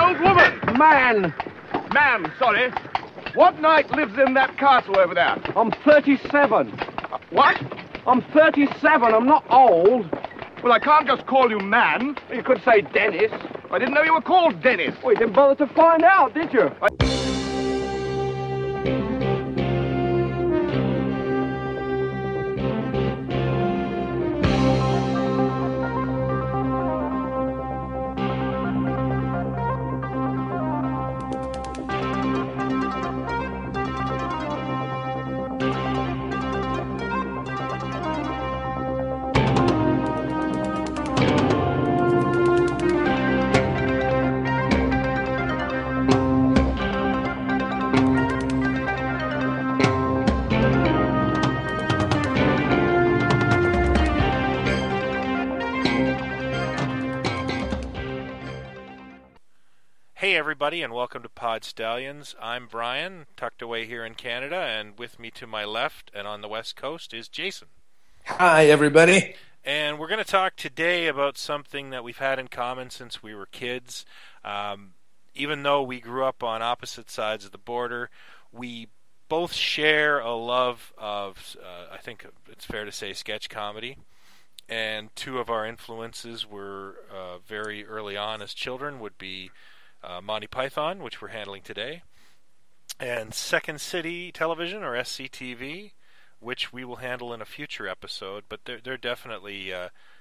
old woman. Man. Man, sorry. What knight lives in that castle over there? I'm 37. What? I'm 37. I'm not old. Well, I can't just call you man. You could say Dennis. I didn't know you were called Dennis. Well, you didn't bother to find out, did you? Hey everybody, and welcome to Pod Stallions. I'm Brian, tucked away here in Canada, and with me to my left and on the West Coast is Jason. Hi everybody. And we're going to talk today about something that we've had in common since we were kids. Even though we grew up on opposite sides of the border, we both share a love of, I think it's fair to say, sketch comedy. And two of our influences were very early on as children would be Monty Python, which we're handling today, and Second City Television, or SCTV, which we will handle in a future episode, but they're definitely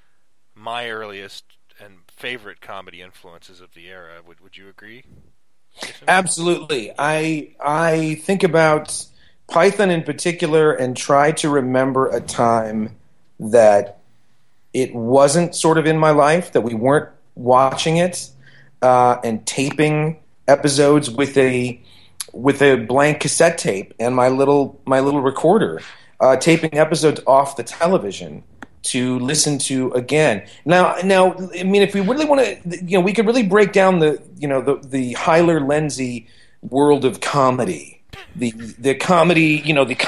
my earliest and favorite comedy influences of the era. Would you agree, Jason? Absolutely. I think about Python in particular and try to remember a time that it wasn't sort of in my life, that we weren't watching it, and taping episodes with a blank cassette tape and my little recorder, taping episodes off the television to listen to again. Now, I mean, if we really want to, we could really break down the Hyler Lindsay world of comedy, the comedy,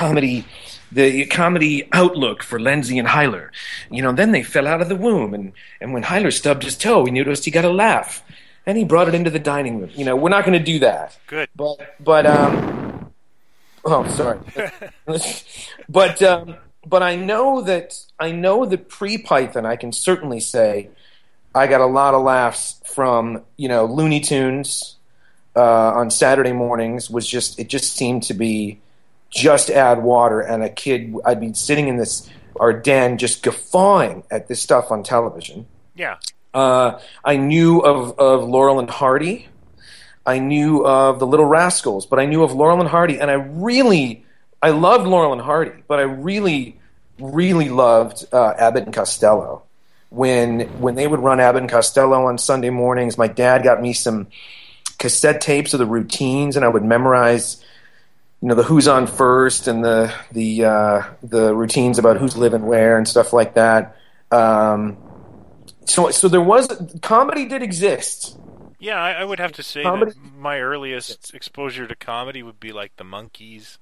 the comedy outlook for Lindsay and Hyler. Then they fell out of the womb, and when Hyler stubbed his toe, he noticed he got a laugh. And he brought it into the dining room. We're not going to do that. Good. But oh, sorry. but I know that pre-Python, I can certainly say I got a lot of laughs from, Looney Tunes on Saturday mornings. It just seemed to be just add water, and a kid, I'd be sitting in our den just guffawing at this stuff on television. Yeah. I knew of Laurel and Hardy. I knew of the Little Rascals, but I knew of Laurel and Hardy, and I loved Laurel and Hardy, but I really, really loved Abbott and Costello. When they would run Abbott and Costello on Sunday mornings, my dad got me some cassette tapes of the routines, and I would memorize, the who's on first and the routines about who's living where and stuff like that. So there was comedy did exist. Yeah, I would have to say that my earliest exposure to comedy would be like the Monkees,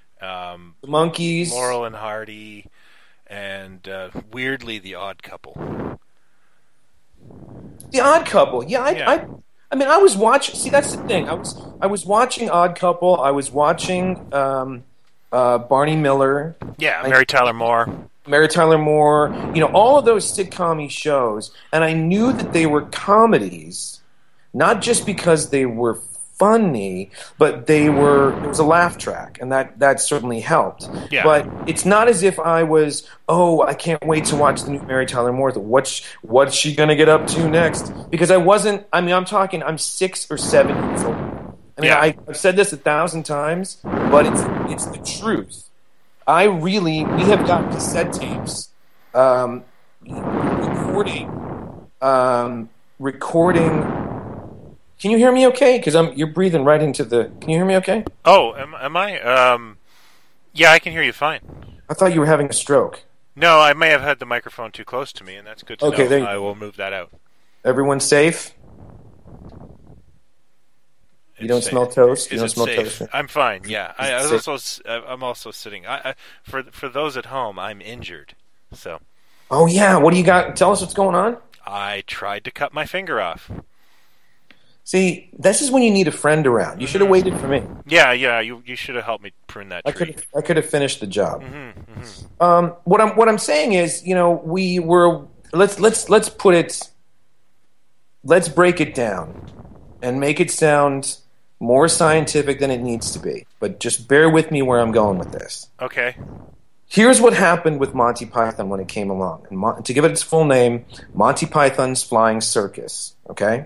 Laurel and Hardy, and weirdly the Odd Couple. The Odd Couple, yeah. I mean, I was watching. See, that's the thing. I was watching Odd Couple. I was watching Barney Miller. Yeah, Mary Tyler Moore. All of those sitcom-y shows, and I knew that they were comedies, not just because they were funny, but it was a laugh track, and that certainly helped. Yeah. But it's not as if I was, I can't wait to watch the new Mary Tyler Moore. What's she going to get up to next? Because I'm 6 or 7 years old. I've said this 1,000 times, but it's the truth. We have got cassette tapes, recording. Can you hear me okay? Because you're breathing right into the. Can you hear me okay? Oh, am I? Yeah, I can hear you fine. I thought you were having a stroke. No, I may have had the microphone too close to me, and that's good to know. There I will move that out. Everyone's safe? You don't smell toast? You don't smell toast? I'm fine, yeah. I'm also sitting. For those at home, I'm injured. So. Oh, yeah. What do you got? Tell us what's going on. I tried to cut my finger off. See, this is when you need a friend around. You should have waited for me. Yeah, you should have helped me prune that tree. I could have finished the job. Mm-hmm. What I'm saying is, we were let's put it, let's break it down and make it sound more scientific than it needs to be. But just bear with me where I'm going with this. Okay. Here's what happened with Monty Python when it came along. And to give it its full name, Monty Python's Flying Circus. Okay.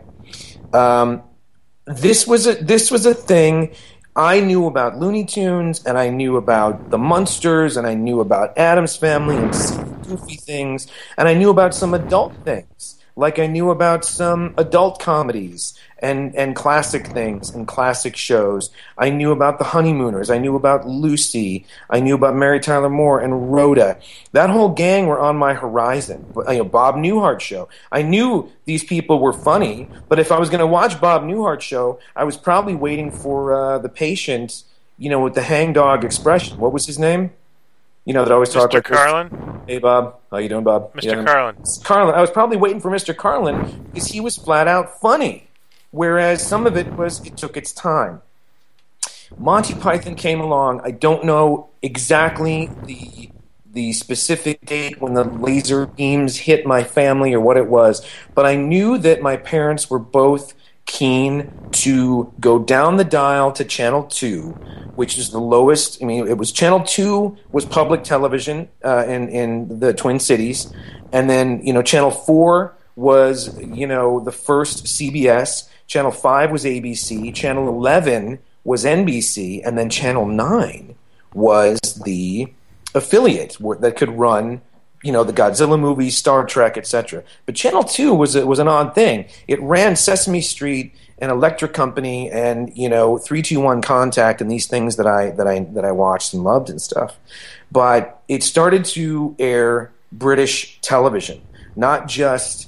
This was a thing. I knew about Looney Tunes, and I knew about the Munsters, and I knew about Addams Family and goofy things, and I knew about some adult things. Like I knew about some adult comedies and classic things and classic shows. I knew about The Honeymooners. I knew about Lucy. I knew about Mary Tyler Moore and Rhoda. That whole gang were on my horizon. Bob Newhart show. I knew these people were funny, but if I was going to watch Bob Newhart show, I was probably waiting for the patient, with the hangdog expression. What was his name? That always talked like Carlin? Hey, Bob. How you doing, Bob? Mr. Carlin. Carlin. I was probably waiting for Mr. Carlin because he was flat out funny, whereas some of it took its time. Monty Python came along. I don't know exactly the specific date when the laser beams hit my family or what it was, but I knew that my parents were both keen to go down the dial to Channel 2, which is the lowest. It was Channel 2 was public television in the Twin Cities, and then Channel 4 was the first CBS. Channel 5 was ABC. Channel 11 was NBC, and then Channel 9 was the affiliate that could run the Godzilla movies, Star Trek, etc. But Channel 2 was an odd thing. It ran Sesame Street and Electric Company and 321 Contact and these things that I watched and loved and stuff. But it started to air British television, not just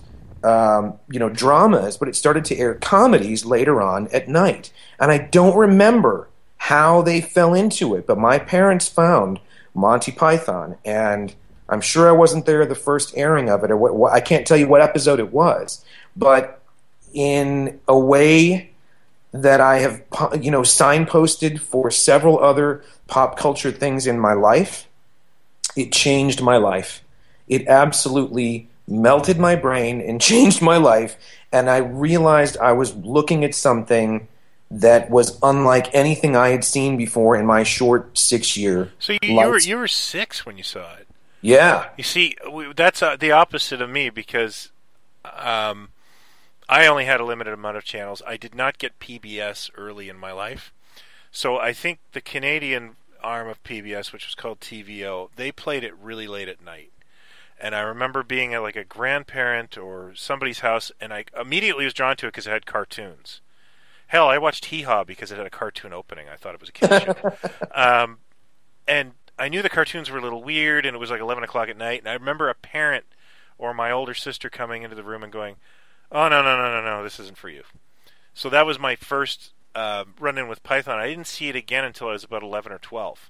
dramas, but it started to air comedies later on at night. And I don't remember how they fell into it, but my parents found Monty Python, and I'm sure I wasn't there the first airing of it, or what I can't tell you what episode it was, but in a way that I have, signposted for several other pop culture things in my life, it changed my life. It absolutely melted my brain and changed my life, and I realized I was looking at something that was unlike anything I had seen before in my short 6-year So life. you were 6 when you saw it. Yeah. You see, that's the opposite of me because I only had a limited amount of channels. I did not get PBS early in my life. So I think the Canadian arm of PBS, which was called TVO, they played it really late at night. And I remember being at like a grandparent or somebody's house, and I immediately was drawn to it because it had cartoons. Hell, I watched Hee Haw because it had a cartoon opening. I thought it was a kid's show. And I knew the cartoons were a little weird, and it was like 11 o'clock at night. And I remember a parent or my older sister coming into the room and going, "Oh, no, this isn't for you." So that was my first run-in with Python. I didn't see it again until I was about 11 or 12,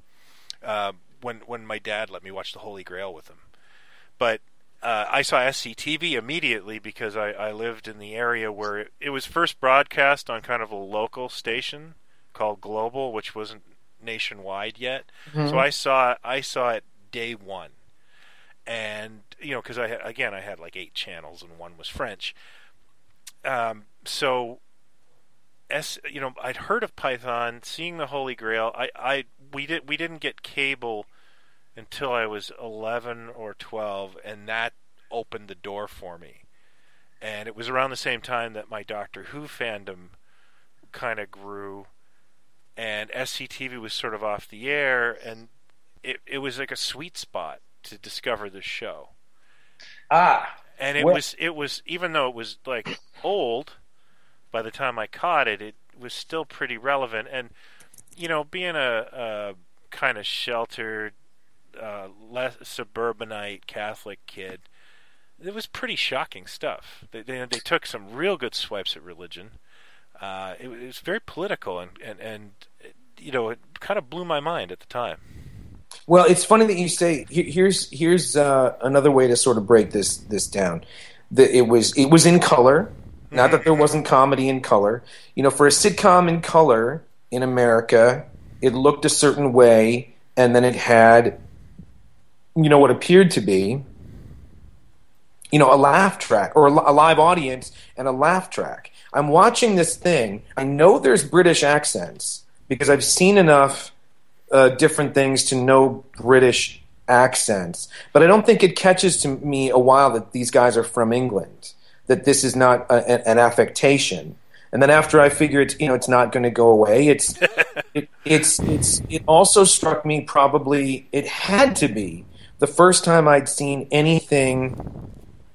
when my dad let me watch The Holy Grail with him. But I saw SCTV immediately because I lived in the area where it was first broadcast on kind of a local station called Global, which wasn't nationwide yet. Mm-hmm. So I saw it day one, and because I had like 8 channels and one was French. So I'd heard of Python, seeing the Holy Grail. We didn't get cable until I was 11 or 12, and that opened the door for me. And it was around the same time that my Doctor Who fandom kind of grew, and SCTV was sort of off the air, and it was like a sweet spot to discover this show. And it was even though it was like old, by the time I caught it, it was still pretty relevant. And being a kind of sheltered, less suburbanite Catholic kid, it was pretty shocking stuff. They took some real good swipes at religion. It was very political, and it kind of blew my mind at the time. Well, it's funny that you say. Here's another way to sort of break this down. It was in color. Not that there wasn't comedy in color. For a sitcom in color in America, it looked a certain way, and then it had, what appeared to be, a laugh track, or a live audience and a laugh track. I'm watching this thing. I know there's British accents because I've seen enough different things to know British accents, but I don't think it catches to me a while that these guys are from England, that this is not an affectation. And then after I figure it's not going to go away, it also struck me, probably it had to be the first time I'd seen anything.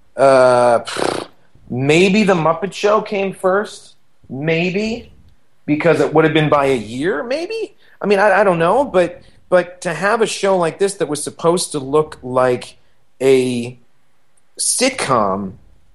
Maybe The Muppet Show came first, maybe, because it would have been by a year, maybe. I mean, I don't know, but to have a show like this that was supposed to look like a sitcom.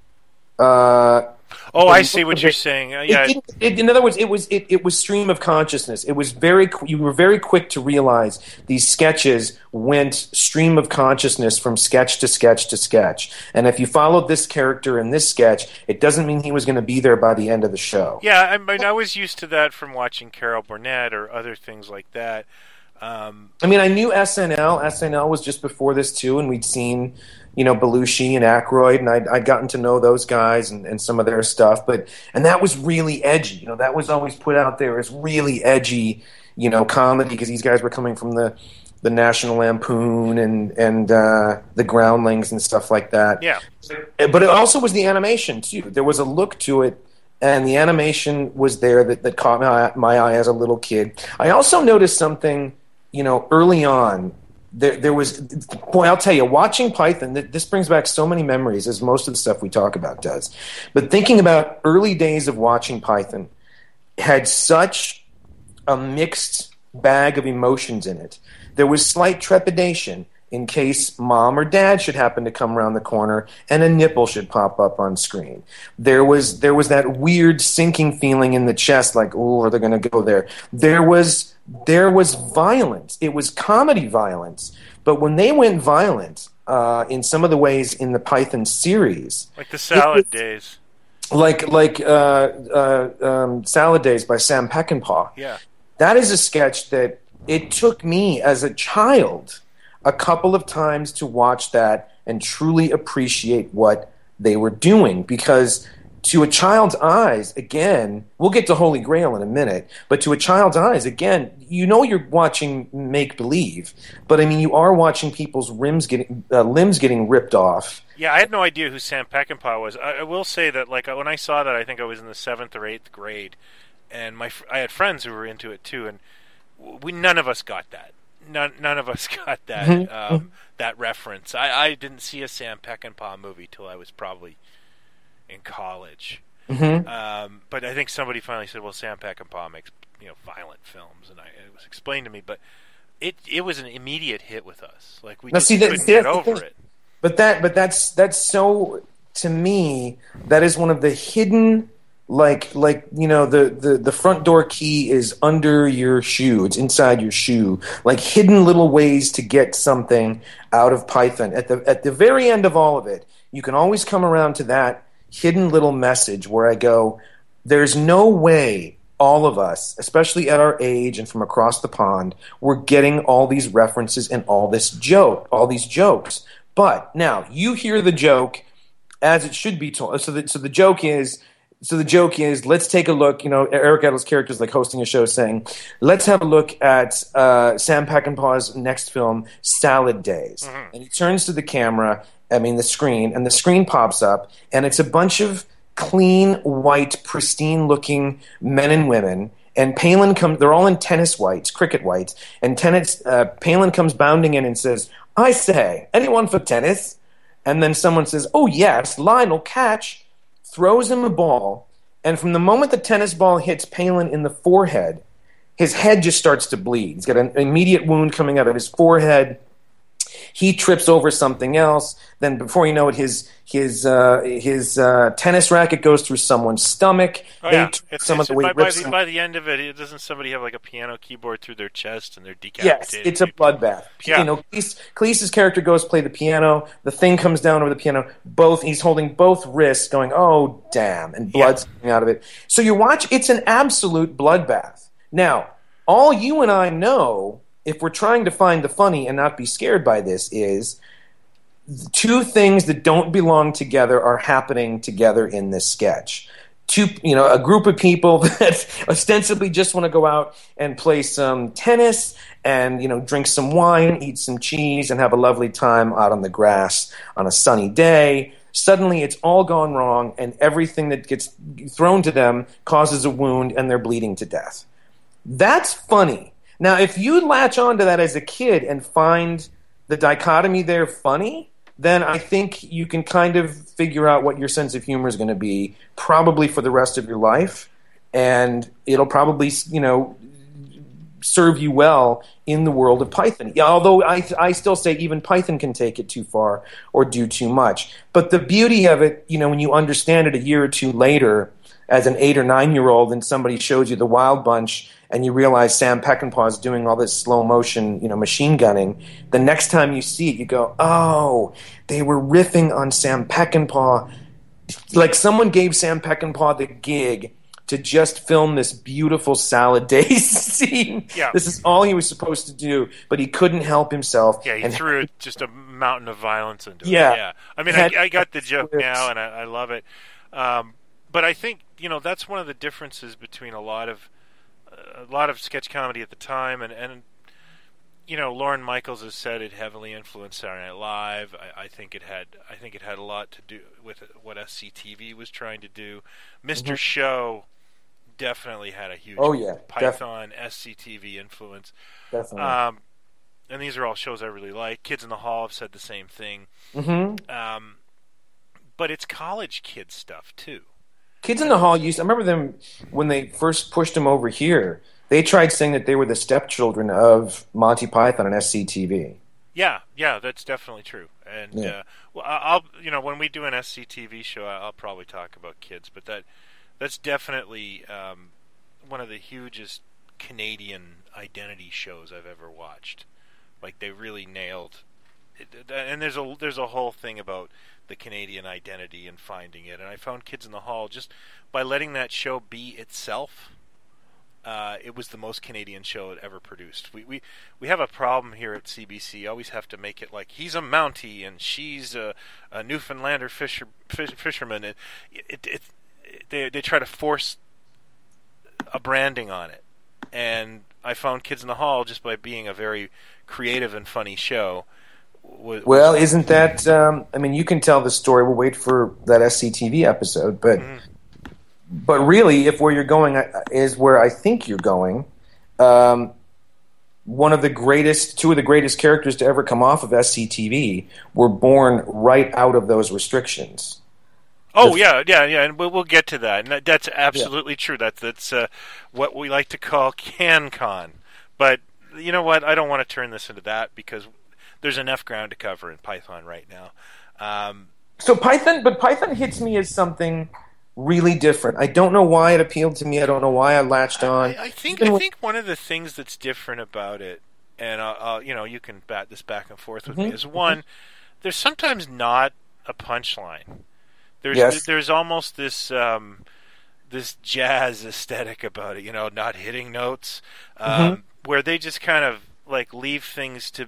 I see what you're saying. Yeah. In other words, it was stream of consciousness. It was you were very quick to realize these sketches went stream of consciousness from sketch to sketch to sketch. And if you followed this character in this sketch, it doesn't mean he was going to be there by the end of the show. Yeah, I mean, I was used to that from watching Carol Burnett or other things like that. I knew SNL. SNL was just before this too, and we'd seen, Belushi and Aykroyd, and I'd gotten to know those guys and some of their stuff. And that was really edgy. That was always put out there as really edgy, comedy, because these guys were coming from the National Lampoon and the Groundlings and stuff like that. Yeah. But it also was the animation too. There was a look to it. And the animation was there that caught my eye as a little kid. I also noticed something, early on. There was, boy, I'll tell you, watching Python, this brings back so many memories, as most of the stuff we talk about does. But thinking about early days of watching Python had such a mixed bag of emotions in it. There was slight trepidation in case mom or dad should happen to come around the corner and a nipple should pop up on screen. There was that weird sinking feeling in the chest, like, oh, are they going to go there? There was violence. It was comedy violence. But when they went violent, in some of the ways in the Python series, like the Salad Days, like Salad Days by Sam Peckinpah. Yeah, that is a sketch that it took me as a child a couple of times to watch that and truly appreciate what they were doing, because to a child's eyes, again, we'll get to Holy Grail in a minute, but to a child's eyes, again, you're watching make-believe, but I mean, you are watching people's limbs getting ripped off. Yeah, I had no idea who Sam Peckinpah was. I will say that, like, when I saw that, I think I was in the 7th or 8th grade, and I had friends who were into it too, and none of us got that. None of us got that that reference. I didn't see a Sam Peckinpah movie till I was probably in college. Mm-hmm. But I think somebody finally said, "Well, Sam Peckinpah makes violent films," and it was explained to me. But it was an immediate hit with us. Like we couldn't get over it. But that's so, to me, that is one of the hidden. Like the front door key is under your shoe. It's inside your shoe. Like hidden little ways to get something out of Python. At the very end of all of it, you can always come around to that hidden little message where I go, there's no way all of us, especially at our age and from across the pond, we're getting all these references and all these jokes. But now you hear the joke as it should be told. So the joke is, let's take a look. Eric Idle's character is like hosting a show saying, let's have a look at Sam Peckinpah's next film, Salad Days. Mm-hmm. And he turns to the camera, the screen, and the screen pops up, and it's a bunch of clean, white, pristine-looking men and women. And Palin comes, they're all in tennis whites, cricket whites, and Palin comes bounding in and says, I say, anyone for tennis? And then someone says, oh yes, Lionel, catch. Throws him a ball, and from the moment the tennis ball hits Palin in the forehead, his head just starts to bleed. He's got an immediate wound coming out of his forehead, He trips over something else. Then before you know it, his tennis racket goes through someone's stomach. Oh, yeah. By the end of it, doesn't somebody have like a piano keyboard through their chest and they're decapitated? Yes, it's a bloodbath. Yeah. You know, Cleese's character goes to play the piano. The thing comes down over the piano. He's holding both wrists, going, "Oh, damn," and blood's coming out of it. So you watch. It's an absolute bloodbath. Now, all you and I know, if we're trying to find the funny and not be scared by this, is two things that don't belong together are happening together in this sketch. A group of people that ostensibly just want to go out and play some tennis and, drink some wine, eat some cheese, and have a lovely time out on the grass on a sunny day. Suddenly it's all gone wrong, and everything that gets thrown to them causes a wound, and they're bleeding to death. That's funny. Now, if you latch onto that as a kid and find the dichotomy there funny, then I think you can kind of figure out what your sense of humor is going to be probably for the rest of your life, and it'll probably, serve you well in the world of Python. Yeah, although I still say even Python can take it too far or do too much. But the beauty of it, when you understand it a year or two later as an 8 or 9-year-old and somebody shows you the Wild Bunch and you realize Sam Peckinpah is doing all this slow motion, machine gunning, the next time you see it, you go, oh, they were riffing on Sam Peckinpah. Like someone gave Sam Peckinpah the gig to just film this beautiful salad days scene. Yeah. This is all he was supposed to do, but he couldn't help himself. Yeah, he threw just a mountain of violence into it. Yeah. Yeah. I mean, I got the joke now, and I love it. But I think, that's one of the differences between a lot of sketch comedy at the time, and Lorne Michaels has said it heavily influenced Saturday Night Live. I think it had a lot to do with what SCTV was trying to do. Mr. Show definitely had a huge Python SCTV influence. Definitely. And these are all shows I really like. Kids in the Hall have said the same thing. Mm-hmm. But it's college kid stuff too. Kids in the Hall I remember them when they first pushed them over here. They tried saying that they were the stepchildren of Monty Python and SCTV. Yeah, that's definitely true. And I'll when we do an SCTV show, I'll probably talk about kids. But that's definitely one of the hugest Canadian identity shows I've ever watched. Like they really nailed it. And there's a whole thing about the Canadian identity and finding it. And I found Kids in the Hall just by letting that show be itself. It was the most Canadian show it ever produced. We have a problem here at CBC. Always have to make it like he's a Mountie and she's a Newfoundlander fisherman. They try to force a branding on it. And I found Kids in the Hall just by being a very creative and funny show. Well, isn't that? You can tell the story. We'll wait for that SCTV episode, but. Mm-hmm. But really, if where you're going is where I think you're going, two of the greatest characters to ever come off of SCTV were born right out of those restrictions. Oh, yeah, and we'll get to that. And that's absolutely true. That's what we like to call CanCon. But you know what? I don't want to turn this into that because there's enough ground to cover in Python right now. So Python hits me as something really different. I don't know why it appealed to me. I don't know why I latched on. I think one of the things that's different about it, and you can bat this back and forth with me, is one, there's sometimes not a punchline. There's almost this this jazz aesthetic about it, not hitting notes, where they just kind of like leave things to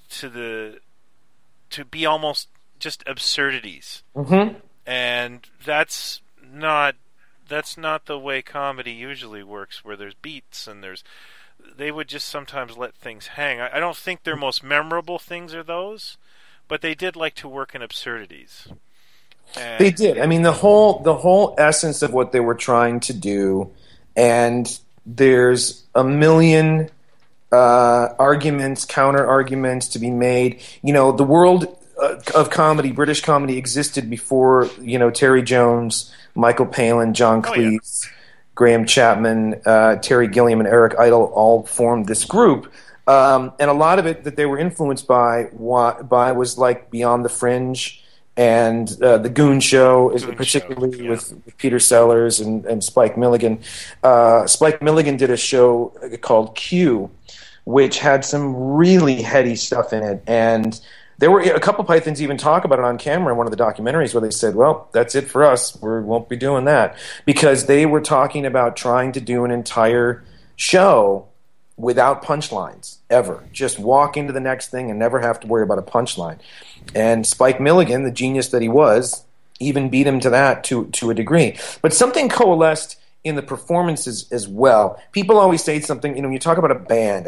be almost just absurdities, and that's not the way comedy usually works, where there's beats and they would just sometimes let things hang. I don't think their most memorable things are those, but they did like to work in absurdities. They did. I mean, the whole essence of what they were trying to do, and there's a million arguments, counter arguments to be made. The world of comedy, British comedy, existed before Terry Jones, Michael Palin, John Cleese, Graham Chapman, Terry Gilliam, and Eric Idle all formed this group And a lot of it that they were influenced by was like Beyond the Fringe and the Goon Show, particularly with Peter Sellers and Spike Milligan. Spike Milligan did a show called Q, which had some really heady stuff in it. And there were a couple Pythons even talk about it on camera in one of the documentaries where they said, well, that's it for us. We won't be doing that. Because they were talking about trying to do an entire show without punchlines, ever. Just walk into the next thing and never have to worry about a punchline. And Spike Milligan, the genius that he was, even beat him to that to a degree. But something coalesced in the performances as well. People always say something, when you talk about a band,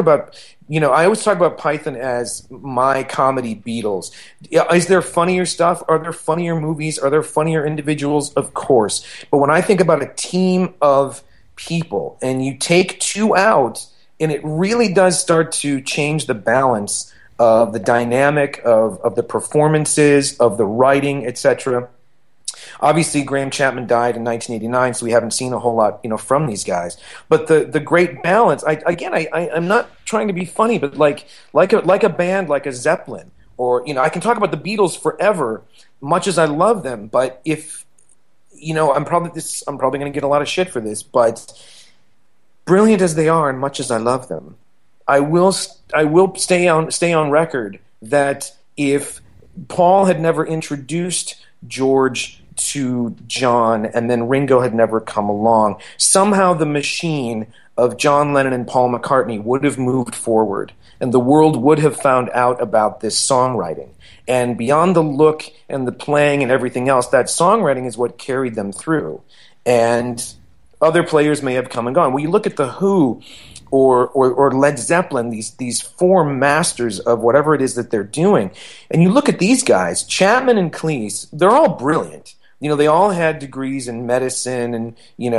I always talk about Python as my comedy Beatles. Is there funnier stuff? Are there funnier movies? Are there funnier individuals? Of course. But when I think about a team of people and you take two out, and it really does start to change the balance of the dynamic of the performances, of the writing, etc. Obviously, Graham Chapman died in 1989, so we haven't seen a whole lot, from these guys. But the great balance. I'm not trying to be funny, but like a band like a Zeppelin, or I can talk about the Beatles forever, much as I love them. But if I'm probably going to get a lot of shit for this, but brilliant as they are, and much as I love them, I will stay on record that if Paul had never introduced George to John, and then Ringo had never come along, somehow the machine of John Lennon and Paul McCartney would have moved forward, and the world would have found out about this songwriting. And beyond the look and the playing and everything else, that songwriting is what carried them through. And other players may have come and gone. Well, you look at The Who or Led Zeppelin, these four masters of whatever it is that they're doing, and you look at these guys, Chapman and Cleese, they're all brilliant. They all had degrees in medicine and,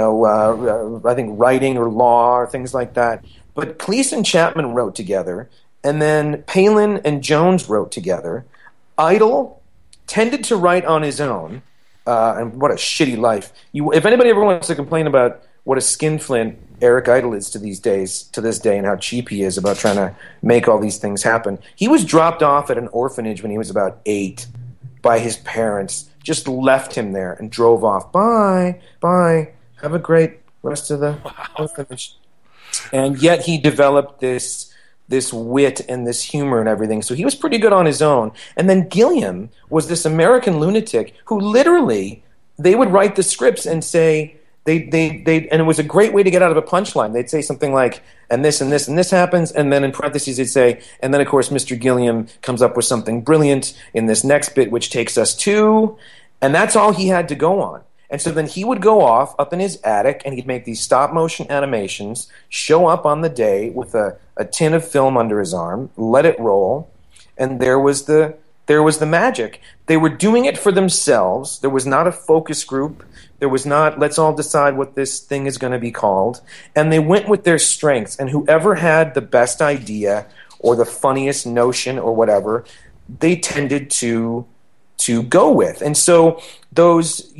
I think writing or law or things like that. But Cleese and Chapman wrote together, and then Palin and Jones wrote together. Idle tended to write on his own, and what a shitty life. If anybody ever wants to complain about what a skinflint Eric Idle is to this day, and how cheap he is about trying to make all these things happen, he was dropped off at an orphanage when he was about 8 by his parents. Just left him there and drove off. Bye. Have a great rest of the orphanage. And yet he developed this wit and this humor and everything. So he was pretty good on his own. And then Gilliam was this American lunatic who literally, they would write the scripts and say, and it was a great way to get out of a punchline. They'd say something like, and this and this and this happens, and then in parentheses they'd say, and then of course Mr. Gilliam comes up with something brilliant in this next bit, which takes us to, and that's all he had to go on. And so then he would go off up in his attic, and he'd make these stop-motion animations, show up on the day with a tin of film under his arm, let it roll, and there was the magic. They were doing it for themselves. There was not a focus group. There was not, let's all decide what this thing is going to be called. And they went with their strengths. And whoever had the best idea or the funniest notion or whatever, they tended to go with. And so those,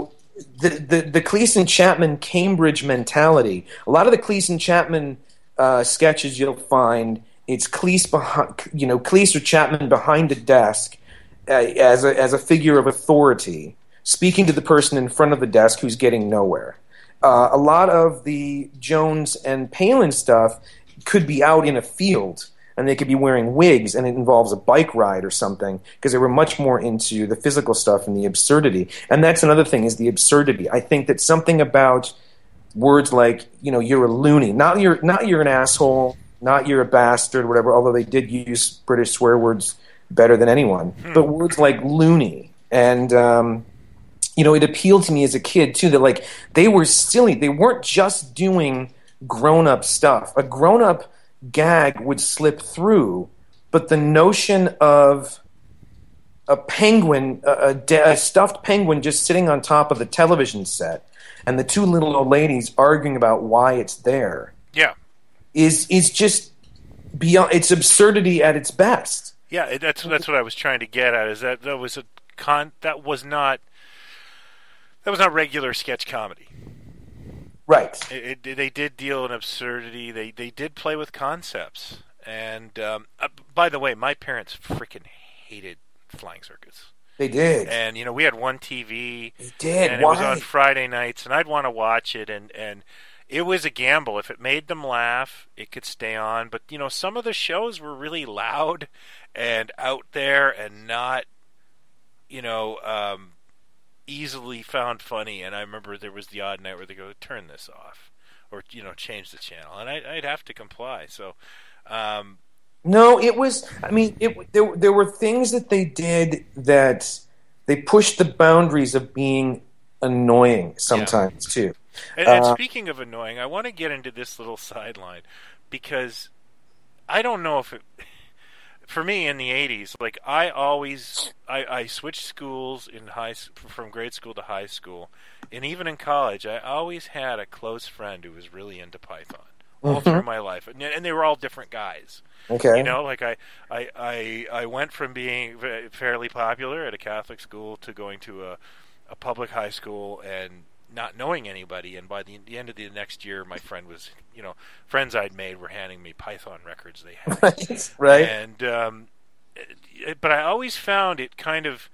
the Cleese and Chapman Cambridge mentality, a lot of the Cleese and Chapman sketches you'll find, it's Cleese or Chapman behind a desk as a figure of authority, speaking to the person in front of the desk who's getting nowhere. A lot of the Jones and Palin stuff could be out in a field, and they could be wearing wigs, and it involves a bike ride or something, because they were much more into the physical stuff and the absurdity. And that's another thing, is the absurdity. I think that something about words like, you're a loony, not you're an asshole, not you're a bastard, whatever, although they did use British swear words better than anyone, but words like loony. And, it appealed to me as a kid, too, that, they were silly. They weren't just doing grown-up stuff. A grown-up gag would slip through, but the notion of a penguin, a stuffed penguin just sitting on top of the television set, and the two little old ladies arguing about why it's there, is just beyond. It's absurdity at its best. Yeah, that's what I was trying to get at. Is that was not regular sketch comedy. Right. They did deal in absurdity. They did play with concepts. And by the way, my parents freaking hated Flying Circus. They did. And we had one TV. They did. And Why? it was on Friday nights, and I'd want to watch it, and it was a gamble. If it made them laugh, it could stay on. But some of the shows were really loud and out there, and not easily found funny. And I remember there was the odd night where they go, turn this off, or change the channel, and I'd have to comply. So no, it was. I mean, there were things that they did that they pushed the boundaries of being annoying sometimes too. And speaking of annoying, I want to get into this little sideline because I don't know if it. For me, in the 80s, like I switched schools from grade school to high school, and even in college, I always had a close friend who was really into Python all through my life, and they were all different guys. Okay. Like I went from being fairly popular at a Catholic school to going to a public high school and not knowing anybody, and by the end of the next year, my friend was, friends I'd made were handing me Python records they had. Right. And but I always found it kind of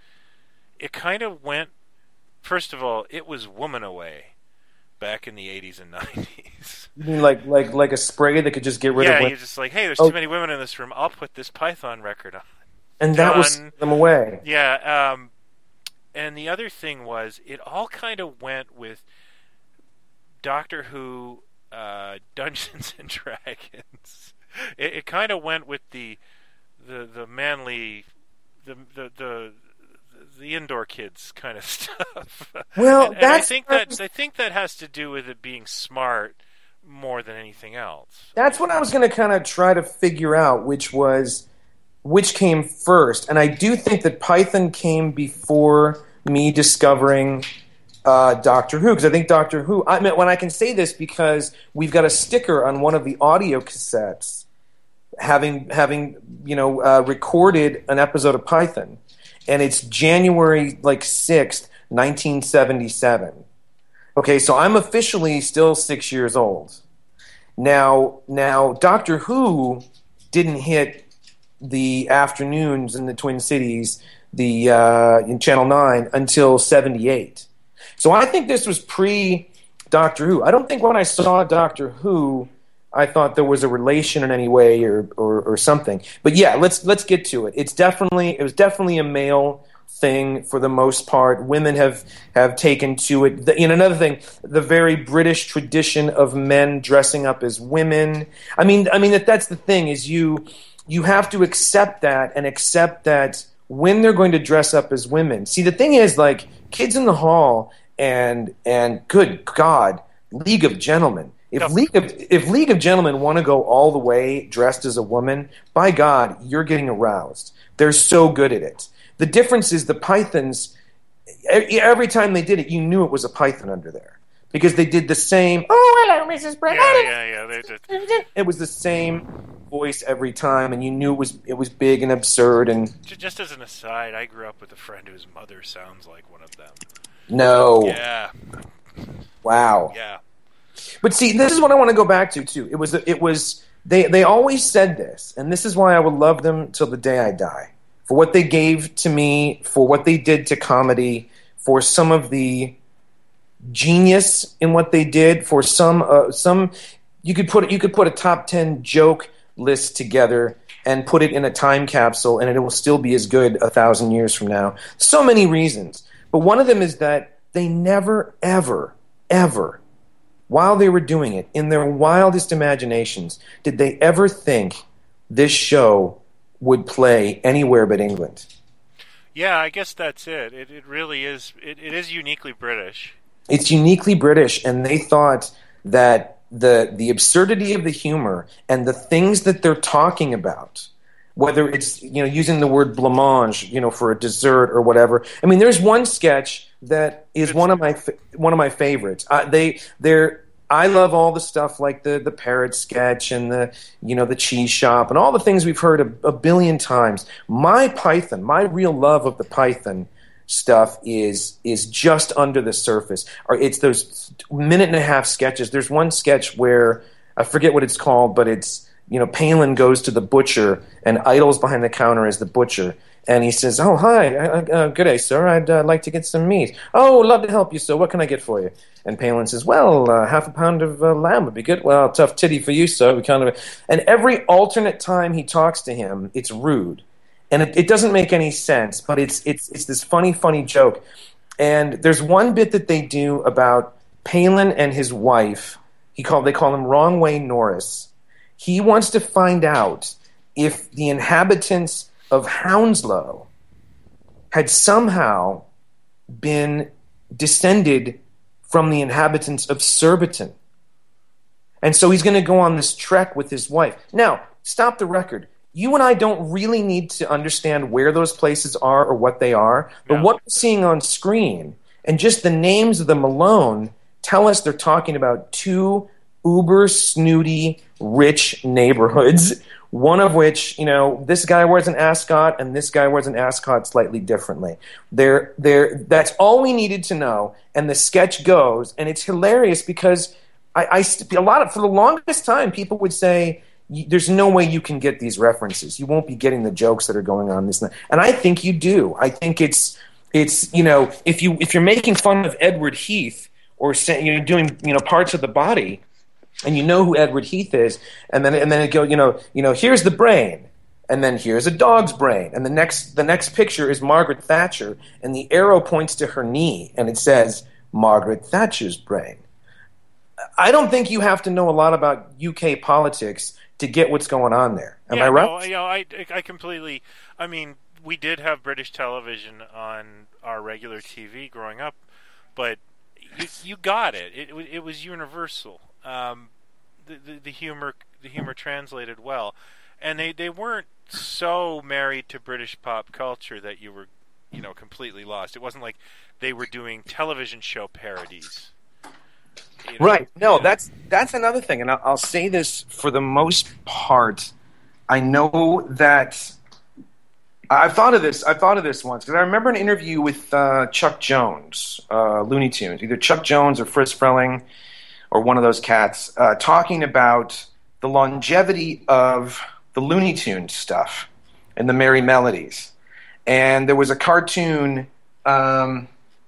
went. First of all, it was woman away back in the 80s and 90s. You mean like a spray that could just get rid of? Yeah, you're just like, hey, there's too many women in this room. I'll put this Python record on. And that was them away. Yeah. And the other thing was, it all kind of went with Doctor Who, Dungeons and Dragons. It kind of went with the manly, the indoor kids kind of stuff. Well, and I think that has to do with it being smart more than anything else. That's what I was going to kind of try to figure out, which came first. And I do think that Python came before me discovering Doctor Who, because I think Doctor Who. When I can say this because we've got a sticker on one of the audio cassettes, having recorded an episode of Python, and it's January 6th, 1977. Okay, so I'm officially still 6 years old. Now Doctor Who didn't hit the afternoons in the Twin Cities, in Channel 9, until 78. So I think this was pre-Doctor Who. I don't think when I saw Doctor Who, I thought there was a relation in any way or something. But yeah, let's get to it. It was definitely a male thing for the most part. Women have taken to it. Another thing, the very British tradition of men dressing up as women. I mean that's the thing, is you have to accept that, and accept that when they're going to dress up as women. See, the thing is, like, Kids in the Hall and good God, League of Gentlemen. If League of Gentlemen want to go all the way dressed as a woman, by God, you're getting aroused. They're so good at it. The difference is the Pythons, every time they did it, you knew it was a Python under there. Because they did the same, oh, hello, Mrs. Brett. Yeah. It was the same voice every time, and you knew it was big and absurd. And just as an aside, I grew up with a friend whose mother sounds like one of them. No. Yeah. Wow. Yeah. But see, this is what I want to go back to too. It was they always said this, and this is why I will love them till the day I die. For what they gave to me, for what they did to comedy, for some of the genius in what they did, for some you could put a top 10 joke list together and put it in a time capsule, and it will still be as good 1,000 years from now. So many reasons. But one of them is that they never, ever, ever, while they were doing it, in their wildest imaginations, did they ever think this show would play anywhere but England. Yeah, I guess that's it. It really is. It is uniquely British. It's uniquely British, and they thought that the absurdity of the humor and the things that they're talking about, whether it's using the word blancmange for a dessert or whatever. I mean, there's one sketch that is one of my favorites. I love all the stuff like the parrot sketch and the cheese shop and all the things we've heard a billion times. My Python, my real love of the Python, stuff is just under the surface. Or it's those minute and a half sketches. There's one sketch where I forget what it's called, but it's, you know, Palin goes to the butcher and idles behind the counter as the butcher. And he says, "Oh, hi, good day, sir. I'd like to get some meat." "Oh, love to help you, sir. What can I get for you?" And Palin says, "Well, half a pound of lamb would be good." "Well, tough titty for you, sir." And every alternate time he talks to him, it's rude. And it doesn't make any sense, but it's this funny joke. And there's one bit that they do about Palin and his wife. They call him Wrong Way Norris. He wants to find out if the inhabitants of Hounslow had somehow been descended from the inhabitants of Surbiton. And so he's going to go on this trek with his wife. Now, stop the record. You and I don't really need to understand where those places are or what they are, but what we're seeing on screen and just the names of them alone tell us they're talking about two uber snooty, rich neighborhoods, one of which, you know, this guy wears an ascot and this guy wears an ascot slightly differently. That's all we needed to know, and the sketch goes, and it's hilarious because for the longest time, people would say, "There's no way you can get these references. You won't be getting the jokes that are going on this." And I think you do. I think it's you know, if you're making fun of Edward Heath or you're doing, you know, parts of the body, and you know who Edward Heath is, and then it go, you know, here's the brain, and then here's a dog's brain, and the next picture is Margaret Thatcher, and the arrow points to her knee, and it says Margaret Thatcher's brain. I don't think you have to know a lot about UK politics to get what's going on there. Am I right? No, I completely. I mean, we did have British television on our regular TV growing up, but you got it. It was universal. The humor translated well, and they weren't so married to British pop culture that you were, you know, completely lost. It wasn't like they were doing television show parodies. You know? Right. No, that's another thing, and I'll say this for the most part. I know that I've thought of this once because I remember an interview with Chuck Jones, Looney Tunes, either Chuck Jones or Friz Freleng, or one of those cats, talking about the longevity of the Looney Tunes stuff and the Merry Melodies. And there was a cartoon, I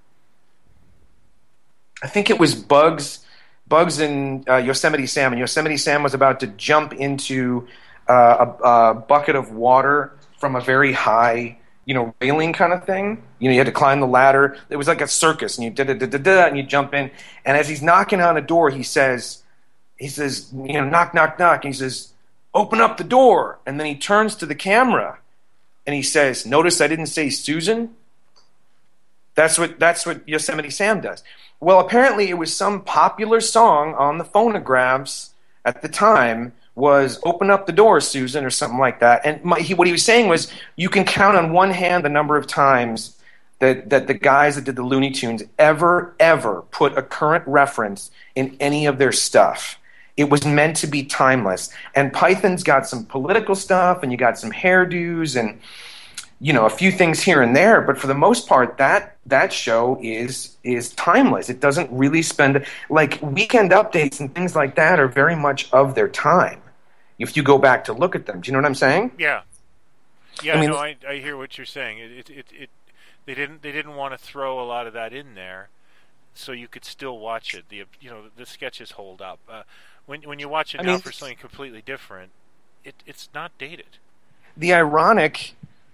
think it was Bugs and Yosemite Sam. And Yosemite Sam was about to jump into a bucket of water from a very high, you know, railing kind of thing. You know, you had to climb the ladder. It was like a circus, and you da-da-da-da-da, and you jump in. And as he's knocking on a door, he says, you know, knock, knock, knock. And he says, "Open up the door." And then he turns to the camera, and he says, "Notice I didn't say Susan?" That's what Yosemite Sam does. Well, apparently it was some popular song on the phonographs at the time was "Open Up the Door, Susan," or something like that. And what he was saying was, you can count on one hand the number of times that the guys that did the Looney Tunes ever put a current reference in any of their stuff. It was meant to be timeless. And Python's got some political stuff, and you got some hairdos, and, you know, a few things here and there. But for the most part, that show is timeless. It doesn't really spend, like, Weekend Updates and things like that are very much of their time, if you go back to look at them. Do you know what I'm saying? Yeah. I mean, I hear what you're saying. They didn't want to throw a lot of that in there, so you could still watch it. The sketches hold up. When you watch it now for something completely different, it's not dated. The ironic,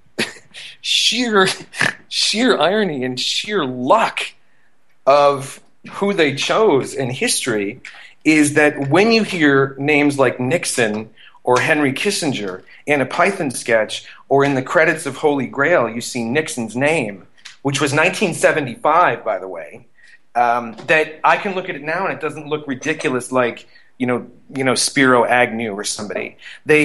sheer irony and sheer luck of who they chose in history is that when you hear names like Nixon or Henry Kissinger in a Python sketch, or in the credits of Holy Grail, you see Nixon's name, which was 1975, by the way, that I can look at it now and it doesn't look ridiculous like, you know, Spiro Agnew or somebody.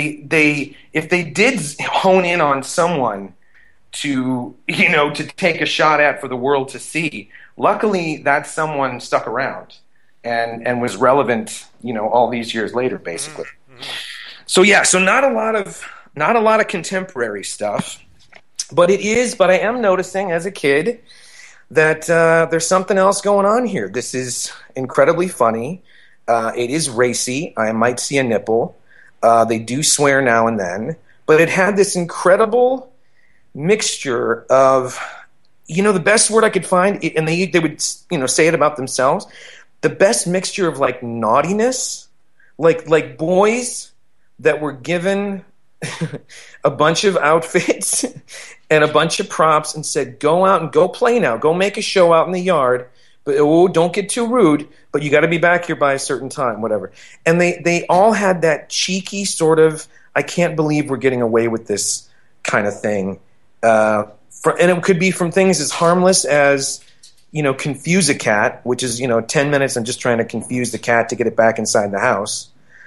If they did hone in on someone to take a shot at for the world to see, luckily that someone stuck around and was relevant, you know, all these years later, basically. Mm-hmm. So not a lot of contemporary stuff. But I am noticing as a kid that there's something else going on here. This is incredibly funny. It is racy. I might see a nipple. They do swear now and then. But it had this incredible mixture of, the best word I could find, and they would, say it about themselves, the best mixture of, like, naughtiness, like boys that were given a bunch of outfits and a bunch of props and said, go out and go play now. Go make a show out in the yard. But don't get too rude, but you got to be back here by a certain time, whatever. And they all had that cheeky sort of, I can't believe we're getting away with this kind of thing. And it could be from things as harmless as, confuse a cat, which is, 10 minutes and just trying to confuse the cat to get it back inside the house,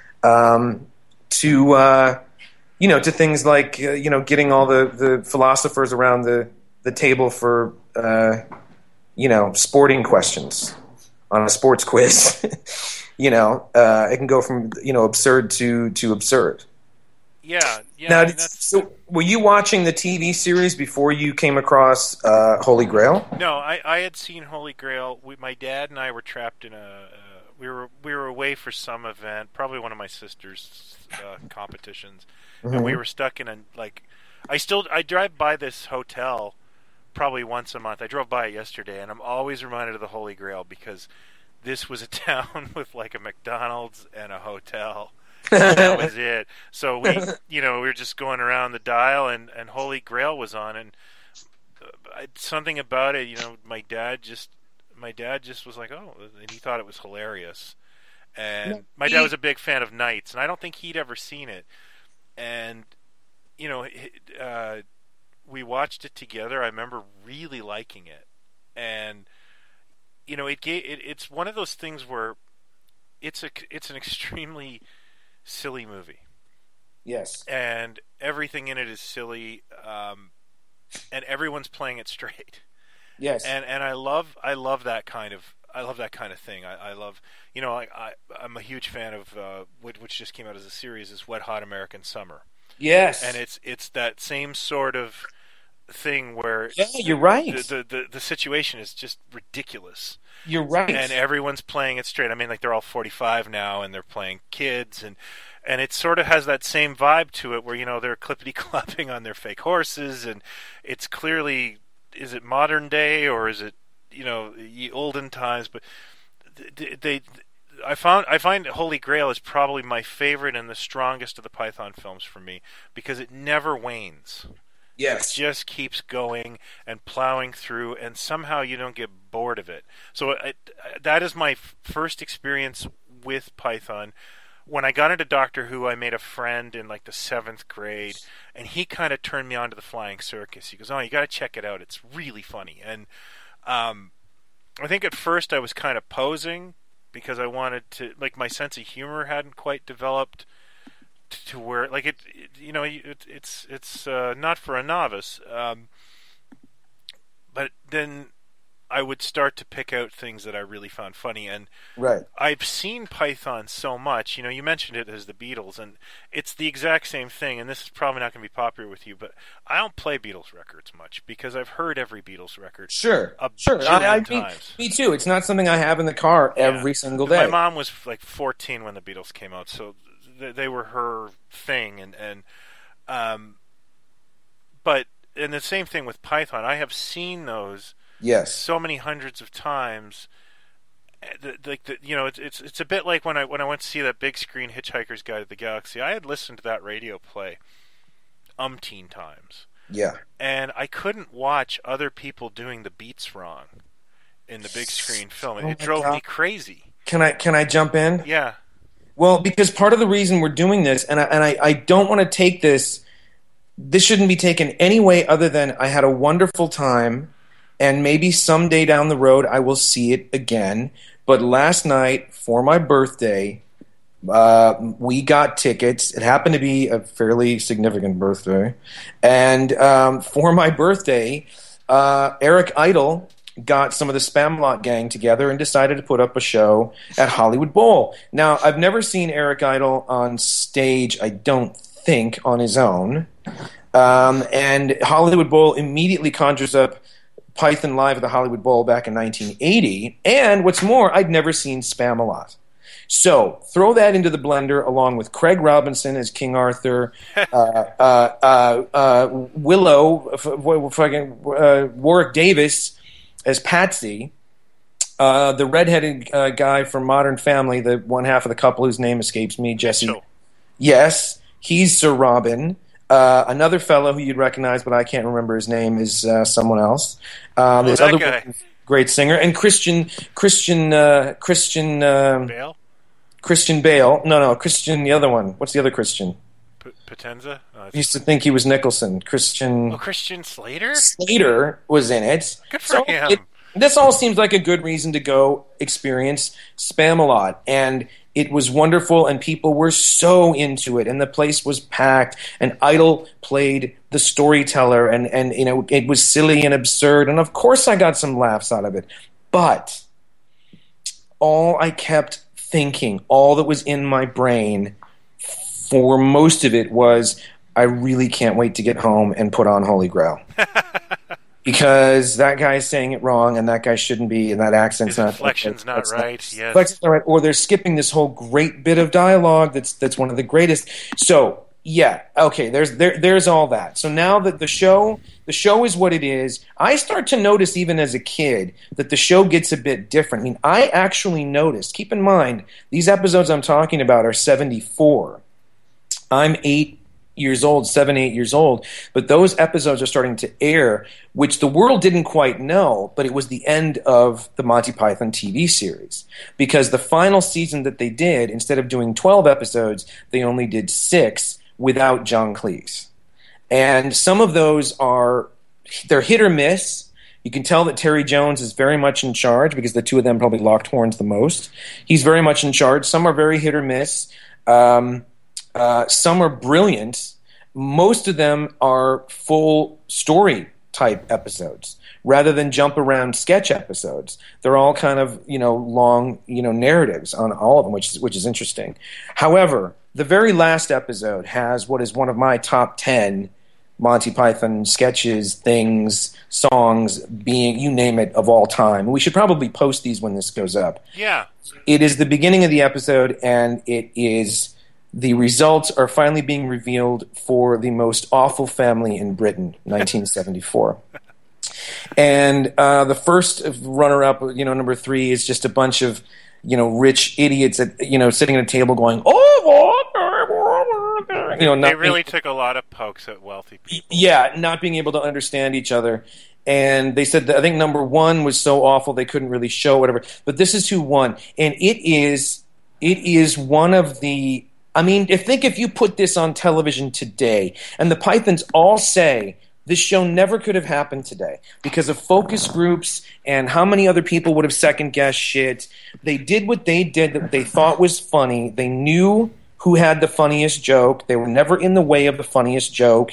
to things like, getting all the philosophers around the table for, sporting questions on a sports quiz. It can go from, absurd to absurd. Yeah. Now, so were you watching the TV series before you came across Holy Grail? No, I had seen Holy Grail. My dad and I were trapped in we were away for some event, probably one of my sister's competitions, and we were stuck in I drive by this hotel probably once a month. I drove by it yesterday, and I'm always reminded of the Holy Grail because this was a town with like a McDonald's and a hotel. And that was it. So we were just going around the dial, and Holy Grail was on, and something about it, my dad just was like, oh, and he thought it was hilarious. And my dad was a big fan of Knights, and I don't think he'd ever seen it. And we watched it together. I remember really liking it, and it's one of those things where it's an extremely silly movie. Yes. And everything in it is silly, and everyone's playing it straight. Yes. And I love that kind of thing. I love, I'm a huge fan of which just came out as a series, is Wet Hot American Summer. Yes. And it's that same sort of thing where you're right. The situation is just ridiculous. You're right. And everyone's playing it straight. I mean, like, they're all 45 now, and they're playing kids, and it sort of has that same vibe to it where, they're clippity-clopping on their fake horses, and it's clearly, is it modern day, or is it, olden times? But I find Holy Grail is probably my favorite and the strongest of the Python films for me, because it never wanes. Yes. It just keeps going and plowing through, and somehow you don't get bored of it. So that is my first experience with Python. When I got into Doctor Who, I made a friend in like the 7th grade, and he kind of turned me on to the Flying Circus. He goes, oh, you got to check it out. It's really funny. And I think at first I was kind of posing because I wanted to, like, my sense of humor hadn't quite developed to where, like, it's not for a novice, but then I would start to pick out things that I really found funny. And right. I've seen Python so much. You mentioned it as the Beatles, and it's the exact same thing. And this is probably not going to be popular with you, but I don't play Beatles records much because I've heard every Beatles record. Sure. Times. Me too. It's not something I have in the car every single day. My mom was like 14 when the Beatles came out, so they were her thing, but the same thing with Python. I have seen those so many hundreds of times. It's a bit like when I went to see that big screen Hitchhiker's Guide to the Galaxy. I had listened to that radio play umpteen times. Yeah, and I couldn't watch other people doing the beats wrong in the big screen film. It drove me crazy. Can I jump in? Yeah. Well, because part of the reason we're doing this, and I don't want to take this shouldn't be taken any way other than I had a wonderful time, and maybe someday down the road I will see it again. But last night, for my birthday, we got tickets. It happened to be a fairly significant birthday. And for my birthday, Eric Idle got some of the Spamalot gang together and decided to put up a show at Hollywood Bowl. Now, I've never seen Eric Idle on stage, I don't think, on his own. And Hollywood Bowl immediately conjures up Python live at the Hollywood Bowl back in 1980. And what's more, I'd never seen Spamalot. So throw that into the blender along with Craig Robinson as King Arthur, Willow, Warwick Davis as Patsy, the redheaded guy from Modern Family, the one half of the couple whose name escapes me, Jesse. Mitchell. Yes, he's Sir Robin. Another fellow who you'd recognize, but I can't remember his name, is someone else. There's that other guy. great singer, and Christian Bale? Christian Bale. No, Christian, the other one. What's the other Christian? Potenza? I used to think he was Nicholson. Christian Christian Slater? Slater was in it. Good for him. This all seems like a good reason to go experience Spamalot. And it was wonderful, and people were so into it, and the place was packed, and Idol played the storyteller, and you know, it was silly and absurd, and of course I got some laughs out of it. But all I kept thinking, all that was in my brain for most of it was, I really can't wait to get home and put on Holy Grail. Because that guy's saying it wrong, and that guy shouldn't be, and that accent's His inflection's not right. Yes. Inflection's not right, or they're skipping this whole great bit of dialogue that's one of the greatest. So yeah, okay, there's all that. So now that the show is what it is, I start to notice even as a kid that the show gets a bit different. I mean, I actually noticed. Keep in mind, these episodes I'm talking about are 74. I'm 8 years old, 7, 8 years old, but those episodes are starting to air, which the world didn't quite know, but it was the end of the Monty Python TV series. Because the final season that they did, instead of doing 12 episodes, they only did 6 without John Cleese. And some of those they're hit or miss. You can tell that Terry Jones is very much in charge because the two of them probably locked horns the most. He's very much in charge. Some are very hit or miss. Some are brilliant. Most of them are full story type episodes rather than jump around sketch episodes. They're all kind of, long, narratives on all of them, which is interesting. However, the very last episode has what is one of my top 10 Monty Python sketches, things, songs, being, you name it, of all time. We should probably post these when this goes up. Yeah. It is the beginning of the episode, and the results are finally being revealed for the most awful family in Britain, 1974. And the first runner-up, number 3, is just a bunch of, rich idiots sitting at a table going, they really took a lot of pokes at wealthy people. Yeah, not being able to understand each other. And they said that I think number 1 was so awful they couldn't really show whatever. But this is who won, and it is one of the. I mean, if you put this on television today, and the Pythons all say this show never could have happened today because of focus groups and how many other people would have second-guessed shit. They did what they did that they thought was funny. They knew who had the funniest joke. They were never in the way of the funniest joke.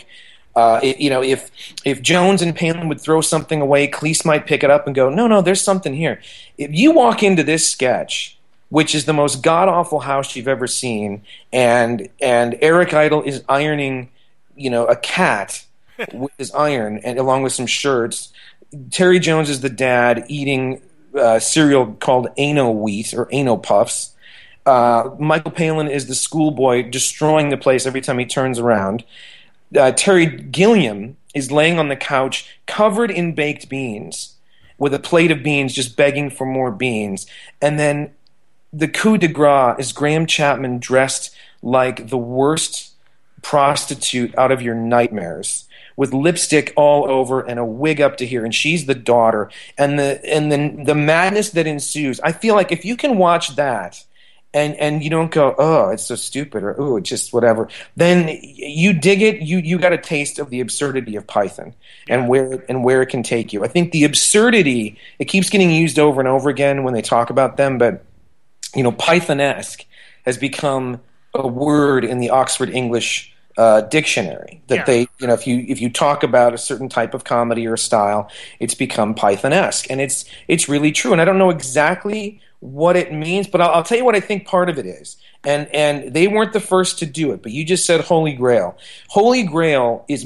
If Jones and Palin would throw something away, Cleese might pick it up and go, no, there's something here. If you walk into this sketch, which is the most god-awful house you've ever seen, and Eric Idle is ironing, a cat with his iron, and along with some shirts. Terry Jones is the dad eating cereal called Ano Wheat or Ano Puffs. Michael Palin is the schoolboy destroying the place every time he turns around. Terry Gilliam is laying on the couch covered in baked beans with a plate of beans just begging for more beans. And then the coup de grace is Graham Chapman dressed like the worst prostitute out of your nightmares, with lipstick all over and a wig up to here, and she's the daughter. And the madness that ensues. I feel like if you can watch that and you don't go, oh, it's so stupid, or oh, it's just whatever, then you dig it. You got a taste of the absurdity of Python and where it can take you. I think the absurdity, it keeps getting used over and over again when they talk about them, but Python-esque has become a word in the Oxford English dictionary that they, if you talk about a certain type of comedy or style, it's become Python-esque, and it's really true. And I don't know exactly what it means, but I'll tell you what I think part of it is. And they weren't the first to do it, but you just said Holy Grail. Holy Grail is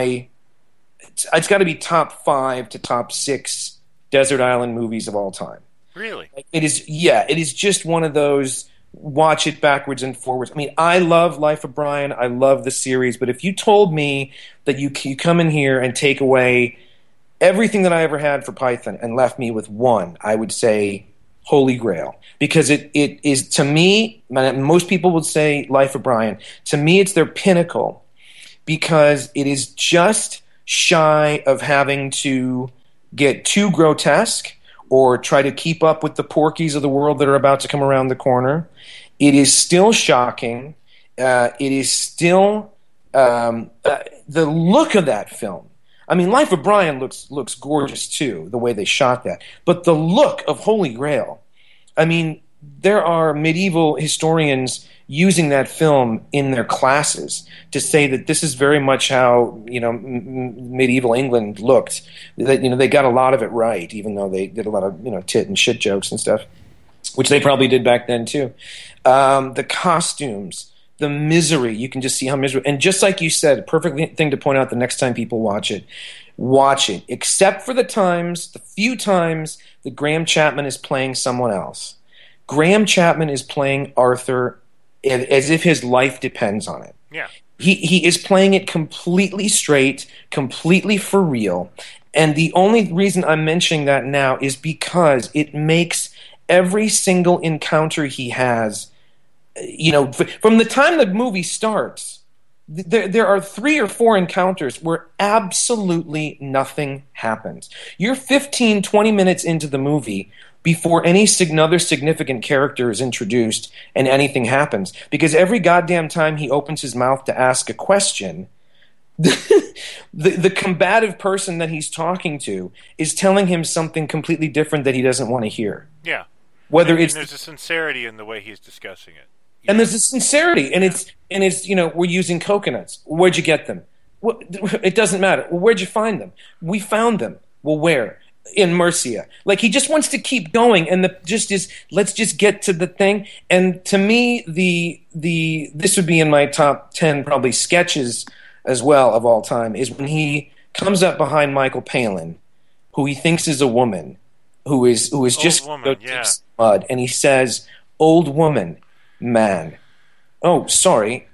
it's got to be top 5 to top 6 desert island movies of all time. Really? It is just one of those, watch it backwards and forwards. I mean, I love Life of Brian. I love the series. But if you told me that you come in here and take away everything that I ever had for Python and left me with one, I would say Holy Grail. Because it is, to me, most people would say Life of Brian. To me, it's their pinnacle because it is just shy of having to get too grotesque or try to keep up with the Porkies of the world that are about to come around the corner. It is still shocking. It is still the look of that film. I mean, Life of Brian looks gorgeous too, the way they shot that. But the look of Holy Grail, I mean, there are medieval historians using that film in their classes to say that this is very much how medieval England looked. That they got a lot of it right, even though they did a lot of tit and shit jokes and stuff, which they probably did back then too. The costumes, the misery, you can just see how miserable. And just like you said, perfect thing to point out the next time people watch it. Watch it, except for the few times that Graham Chapman is playing someone else. Graham Chapman is playing Arthur as if his life depends on it. Yeah. He is playing it completely straight, completely for real. And the only reason I'm mentioning that now is because it makes every single encounter he has, from the time the movie starts, there are 3 or 4 encounters where absolutely nothing happens. You're 15, 20 minutes into the movie before any other significant character is introduced and anything happens. Because every goddamn time he opens his mouth to ask a question, the combative person that he's talking to is telling him something completely different that he doesn't want to hear. Yeah. Whether there's a sincerity in the way he's discussing it. Yeah. And there's a sincerity, and it's we're using coconuts. Where'd you get them? Well, it doesn't matter. Well, where'd you find them? We found them. Well, where? In Murcia. Like, he just wants to keep going, and let's just get to the thing. And to me, this would be in my top 10 probably sketches as well of all time, is when he comes up behind Michael Palin, who he thinks is a woman, who is just woman, yeah. Mud, and he says, "Old woman, man. Oh, sorry.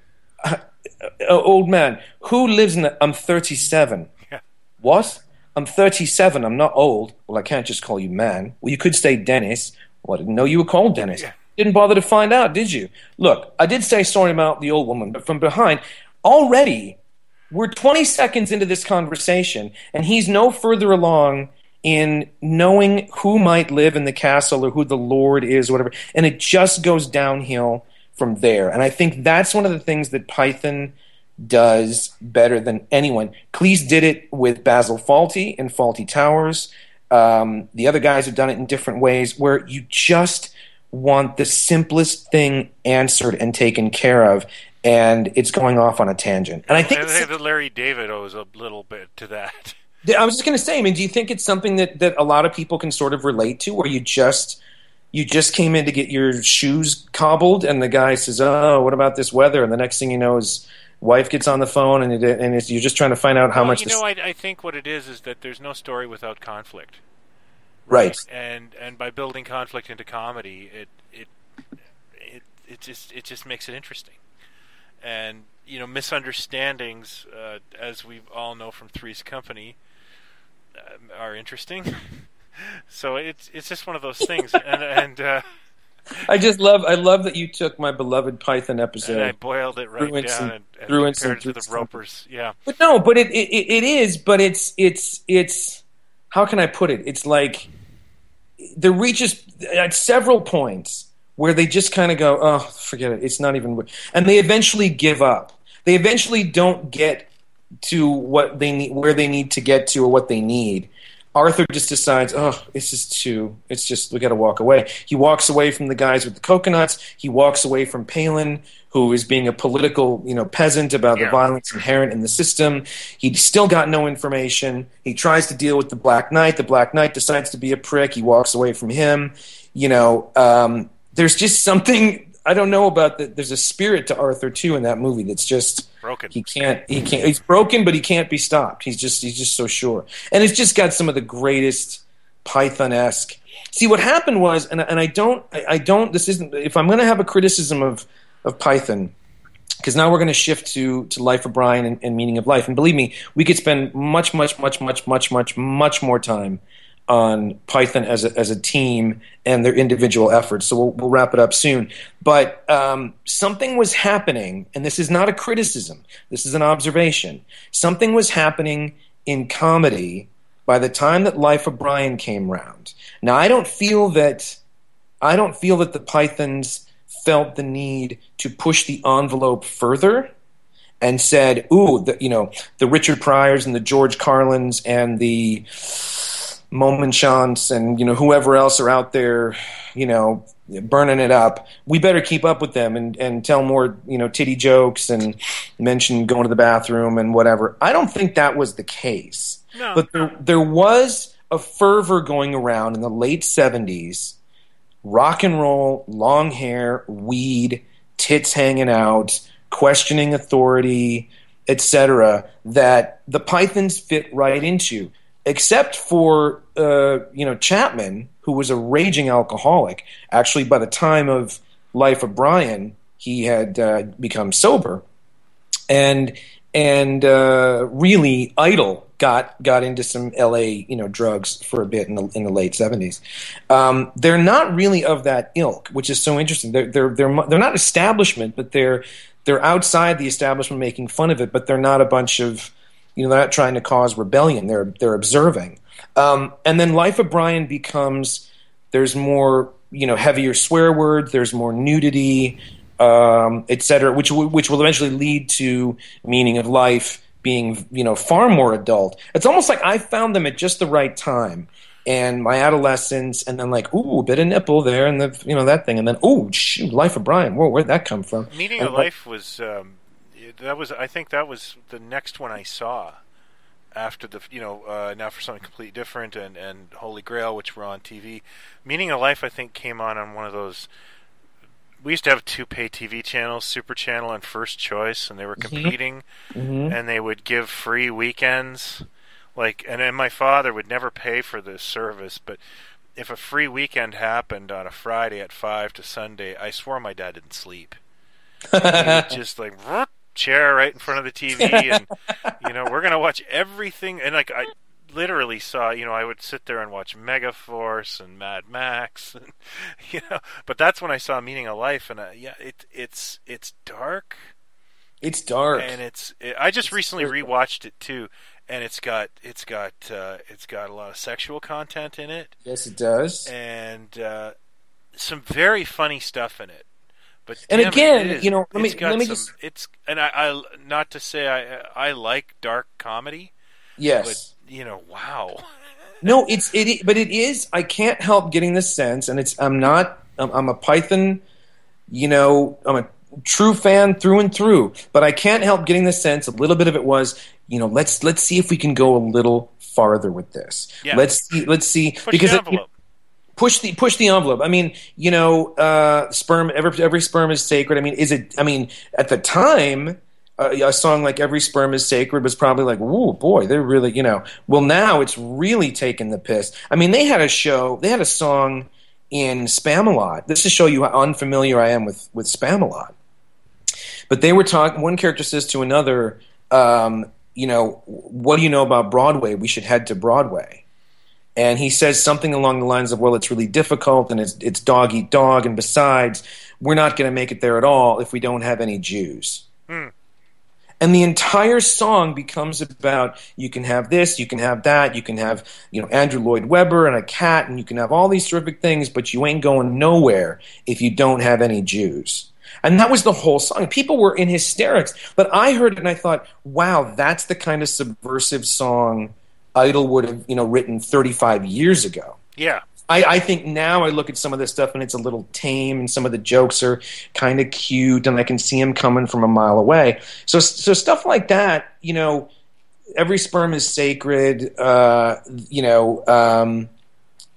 Old man. Who lives in I'm 37. Yeah. What? I'm 37. I'm not old. Well, I can't just call you man. Well, you could say Dennis. Well, I didn't know you were called Dennis. Yeah. Didn't bother to find out, did you? Look, I did say sorry about the old woman, but from behind, already, we're 20 seconds into this conversation, and he's no further along in knowing who might live in the castle or who the Lord is, or whatever, and it just goes downhill from there. And I think that's one of the things that Python does better than anyone. Cleese did it with Basil Fawlty in Fawlty Towers. The other guys have done it in different ways, where you just want the simplest thing answered and taken care of, and it's going off on a tangent. And I think that Larry David owes a little bit to that. I was just going to say, I mean, do you think it's something that a lot of people can sort of relate to, where you just came in to get your shoes cobbled, and the guy says, "Oh, what about this weather?" And the next thing you know, his wife gets on the phone, and you're just trying to find out how much. I think what it is that there's no story without conflict. Right. And by building conflict into comedy, it just makes it interesting. And misunderstandings, as we all know from Three's Company, are interesting. So it's just one of those things. and I love that you took my beloved Python episode and I boiled it right down and compared it to the Ropers. Yeah. But no, but it is, but it's how can I put it? It's like there reaches at several points where they just kind of go, "Oh, forget it. It's not even," and they eventually give up. They eventually don't get to what they need, where they need to get to, or what they need. Arthur just decides, "Oh, it's just we got to walk away." He walks away from the guys with the coconuts. He walks away from Palin, who is being a political, peasant about the violence inherent in the system. He's still got no information. He tries to deal with the Black Knight. The Black Knight decides to be a prick. He walks away from him. there's just something I don't know about that. There's a spirit to Arthur too in that movie that's just broken. He can't. He's broken, but he can't be stopped. He's just so sure, and it's just got some of the greatest Python-esque. See, what happened was, and I don't. This isn't. If I'm going to have a criticism of Python, because now we're going to shift to Life of Brian and Meaning of Life, and believe me, we could spend much more time on Python as a team and their individual efforts. So we'll wrap it up soon. But something was happening, and this is not a criticism. This is an observation. Something was happening in comedy by the time that Life of Brian came round. Now, I don't feel that the Pythons felt the need to push the envelope further and said, the Richard Pryors and the George Carlins and the Momenchants and whoever else are out there, burning it up. We better keep up with them and tell more titty jokes and mention going to the bathroom and whatever. I don't think that was the case. No. But there was a fervor going around in the late 70s. Rock and roll, long hair, weed, tits hanging out, questioning authority, etc. That the Pythons fit right into. Except for Chapman, who was a raging alcoholic. Actually, by the time of Life of Brian, he had become sober, and really Idle got into some L.A. drugs for a bit in the late 70s. They're not really of that ilk, which is so interesting. They're not establishment, but they're outside the establishment making fun of it. But they're not a bunch of they're not trying to cause rebellion. They're observing. And then Life of Brian becomes, there's more, heavier swear words, there's more nudity, etc., which will eventually lead to Meaning of Life being, far more adult. It's almost like I found them at just the right time. And my adolescence, and then a bit of nipple there, and that thing, and then shoot, Life of Brian. Whoa, where'd that come from? Meaning of Life was I think that was the next one I saw after the Now for Something Completely Different and Holy Grail, which were on TV. Meaning of Life, I think, came on one of those. We used to have two pay TV channels, Super Channel and First Choice, and they were competing, and they would give free weekends. And then my father would never pay for this service, but if a free weekend happened on a Friday at 5 to Sunday, I swore my dad didn't sleep. He would just chair right in front of the TV, and we're gonna watch everything. And I literally saw, I would sit there and watch Megaforce and Mad Max, and, But that's when I saw Meaning of Life, and it's dark. It's dark, and I just recently rewatched it too, and it's got a lot of sexual content in it. Yes, it does, and some very funny stuff in it. But again, let me just. It's I not to say I like dark comedy. Yes. But wow. No, but it is. I can't help getting the sense, and I'm a Python. I'm a true fan through and through, but I can't help getting the sense. A little bit of it was, let's see if we can go a little farther with this. Yeah. Let's see Push the envelope. Push the envelope. I mean, sperm. Every sperm is sacred. I mean, is it? I mean, at the time, a song like "Every Sperm Is Sacred" was probably like, "Ooh, boy, they're really." Well, now it's really taking the piss. I mean, they had a song in Spamalot. This to show you how unfamiliar I am with Spamalot. But they were talking. One character says to another, "What do you know about Broadway? We should head to Broadway." And he says something along the lines of, well, it's really difficult, and it's dog eat dog, and besides, we're not going to make it there at all if we don't have any Jews. And the entire song becomes about, you can have this, you can have that, you can have Andrew Lloyd Webber and a cat, and you can have all these terrific things, but you ain't going nowhere if you don't have any Jews. And that was the whole song. People were in hysterics. But I heard it and I thought, wow, that's the kind of subversive song Idle would have, written 35 years ago. Yeah. I think now I look at some of this stuff and it's a little tame, and some of the jokes are kind of cute, and I can see him coming from a mile away. So stuff like that, Every Sperm Is Sacred,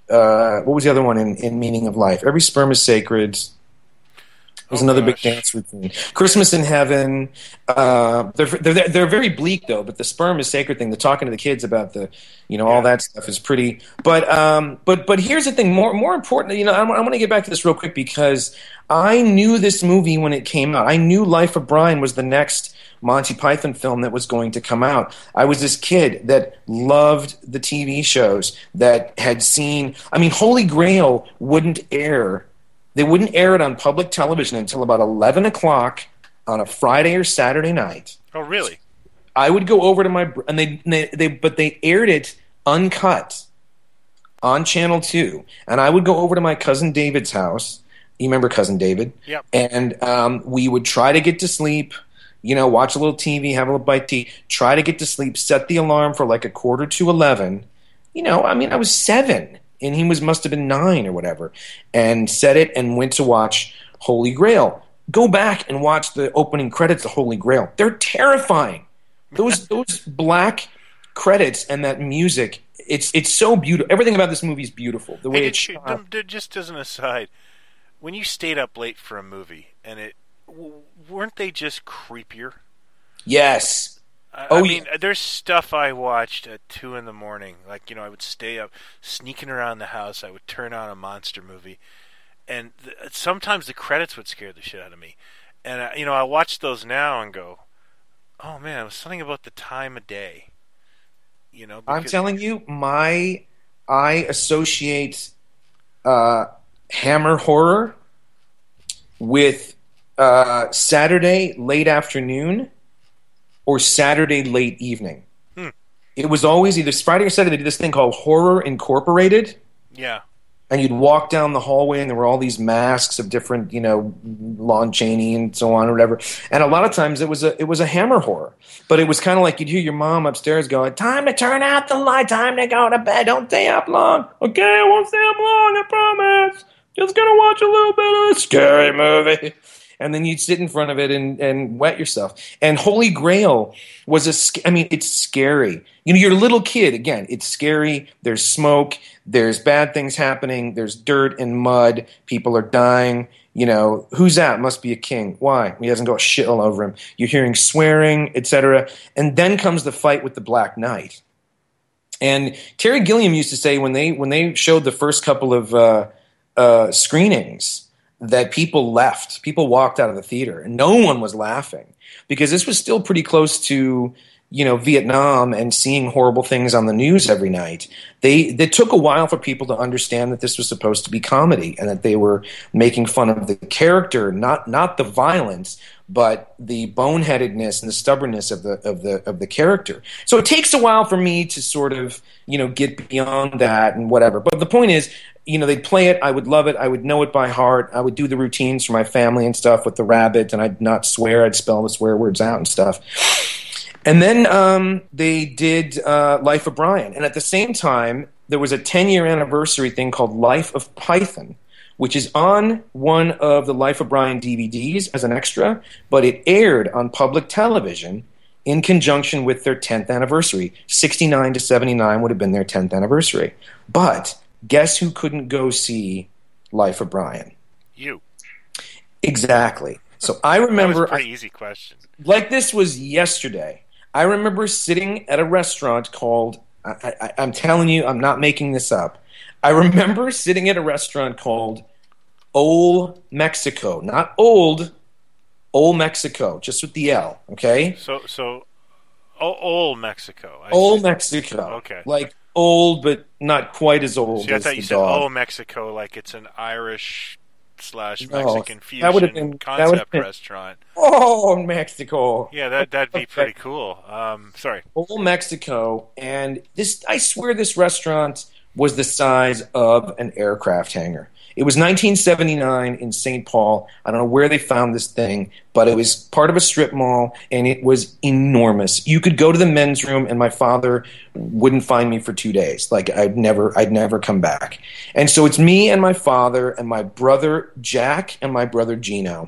what was the other one in Meaning of Life? Every Sperm is Sacred. There's another big dance routine. Christmas in Heaven. They're very bleak though. But the sperm is sacred thing. The talking to the kids about the, all that stuff is pretty. But here's the thing. More important. I want to get back to this real quick because I knew this movie when it came out. I knew Life of Brian was the next Monty Python film that was going to come out. I was this kid that loved the TV shows that had seen. I mean, Holy Grail wouldn't air. They wouldn't air it on public television until about 11 o'clock on a Friday or Saturday night. Oh, really? I would go over to but they aired it uncut on Channel 2, and I would go over to my cousin David's house. You remember Cousin David? Yep. And we would try to get to sleep. Watch a little TV, have a little bite to eat, try to get to sleep, set the alarm for like 11:45. I was 7. And he must have been 9 or whatever, and set it and went to watch Holy Grail. Go back and watch the opening credits of Holy Grail. They're terrifying. Those black credits and that music. It's so beautiful. Everything about this movie is beautiful. The way it's shot. Just as an aside, when you stayed up late for a movie, and weren't they just creepier? Yes. I mean, there's stuff I watched at 2 in the morning. I would stay up, sneaking around the house. I would turn on a monster movie, and sometimes the credits would scare the shit out of me. And I watch those now and go, "Oh man, it was something about the time of day." I'm telling you, I associate Hammer horror with Saturday late afternoon. Or Saturday late evening. It was always either Friday or Saturday. They did this thing called Horror Incorporated. Yeah. And you'd walk down the hallway, and there were all these masks of different, Lon Chaney and so on or whatever. And a lot of times it was a Hammer horror. But it was kind of like you'd hear your mom upstairs going, "Time to turn out the light, time to go to bed, don't stay up long." "Okay, I won't stay up long, I promise. Just gonna watch a little bit of a scary movie." And then you'd sit in front of it and wet yourself. And Holy Grail was it's scary. You're a little kid. Again, it's scary. There's smoke. There's bad things happening. There's dirt and mud. People are dying. Who's that? Must be a king. Why? He hasn't got shit all over him. You're hearing swearing, etc. And then comes the fight with the Black Knight. And Terry Gilliam used to say when they showed the first couple of screenings, that people left. People walked out of the theater, and no one was laughing because this was still pretty close to, Vietnam and seeing horrible things on the news every night. They took a while for people to understand that this was supposed to be comedy and that they were making fun of the character, not the violence, but the boneheadedness and the stubbornness of the character. So it takes a while for me to sort of, get beyond that and whatever. But the point is, they'd play it. I would love it. I would know it by heart. I would do the routines for my family and stuff with the rabbit, and I'd not swear. I'd spell the swear words out and stuff. And then they did Life of Brian. And at the same time, there was a 10-year anniversary thing called Life of Python, which is on one of the Life of Brian DVDs as an extra, but it aired on public television in conjunction with their 10th anniversary. 69 to 79 would have been their 10th anniversary. But guess who couldn't go see Life of Brian? You. Exactly. So I remember... That was a pretty easy question. Like this was yesterday. I remember sitting at a restaurant called... I'm telling you, I'm not making this up. I remember sitting at a restaurant called Old Mexico. Not old, Old Mexico, just with the L, okay? So Old Mexico. Old Mexico. Okay. Like old, but not quite as old See, I as thought the you said dog. Old Mexico like it's an Irish / Mexican that would have fusion been- concept restaurant. Oh, Mexico. Yeah, that'd be pretty cool. Sorry. Old Mexico, and I swear this restaurant was the size of an aircraft hangar. It was 1979 in St. Paul. I don't know where they found this thing, but it was part of a strip mall, and it was enormous. You could go to the men's room, and my father wouldn't find me for 2 days. Like I'd never come back. And so it's me and my father and my brother Jack and my brother Gino.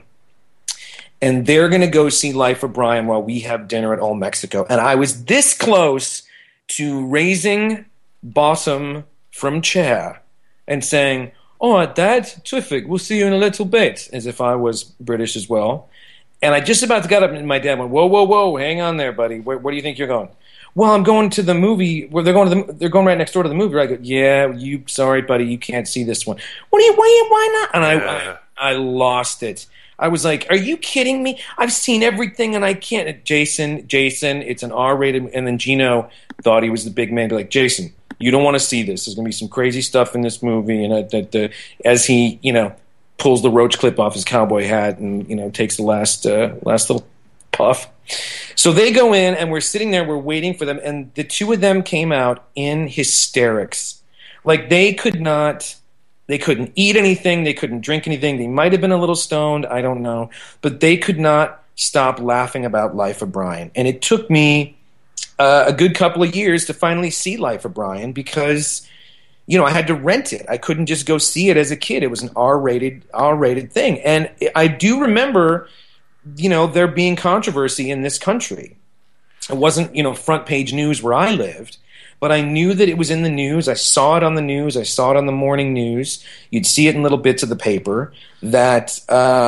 And they're going to go see Life of Brian while we have dinner at Old Mexico. And I was this close to raising Bossum from Chair and saying, "All right, Dad, terrific. We'll see you in a little bit," as if I was British as well. And I just about got up, and my dad went, "Whoa, whoa, whoa! Hang on there, buddy. Where do you think you're going?" "Well, I'm going to the movie. Where they're going right next door to the movie." I go, "Yeah, sorry, buddy, you can't see this one." Why not? And I lost it. I was like, "Are you kidding me? I've seen everything, and I can't." Jason, it's an R-rated. And then Gino thought he was the big man. Be like, "Jason, you don't want to see this. There's going to be some crazy stuff in this movie." And as he, pulls the roach clip off his cowboy hat and takes the last little puff. So they go in, and we're sitting there, we're waiting for them, and the two of them came out in hysterics. Like they couldn't eat anything, they couldn't drink anything, they might have been a little stoned, I don't know, but they could not stop laughing about Life of Brian. And it took me a good couple of years to finally see Life of Brian because I had to rent it. I couldn't just go see it as a kid. It was an R-rated thing. And I do remember there being controversy in this country. It wasn't, front page news where I lived, but I knew that it was in the news. I saw it on the news. I saw it on the morning news. You'd see it in little bits of the paper that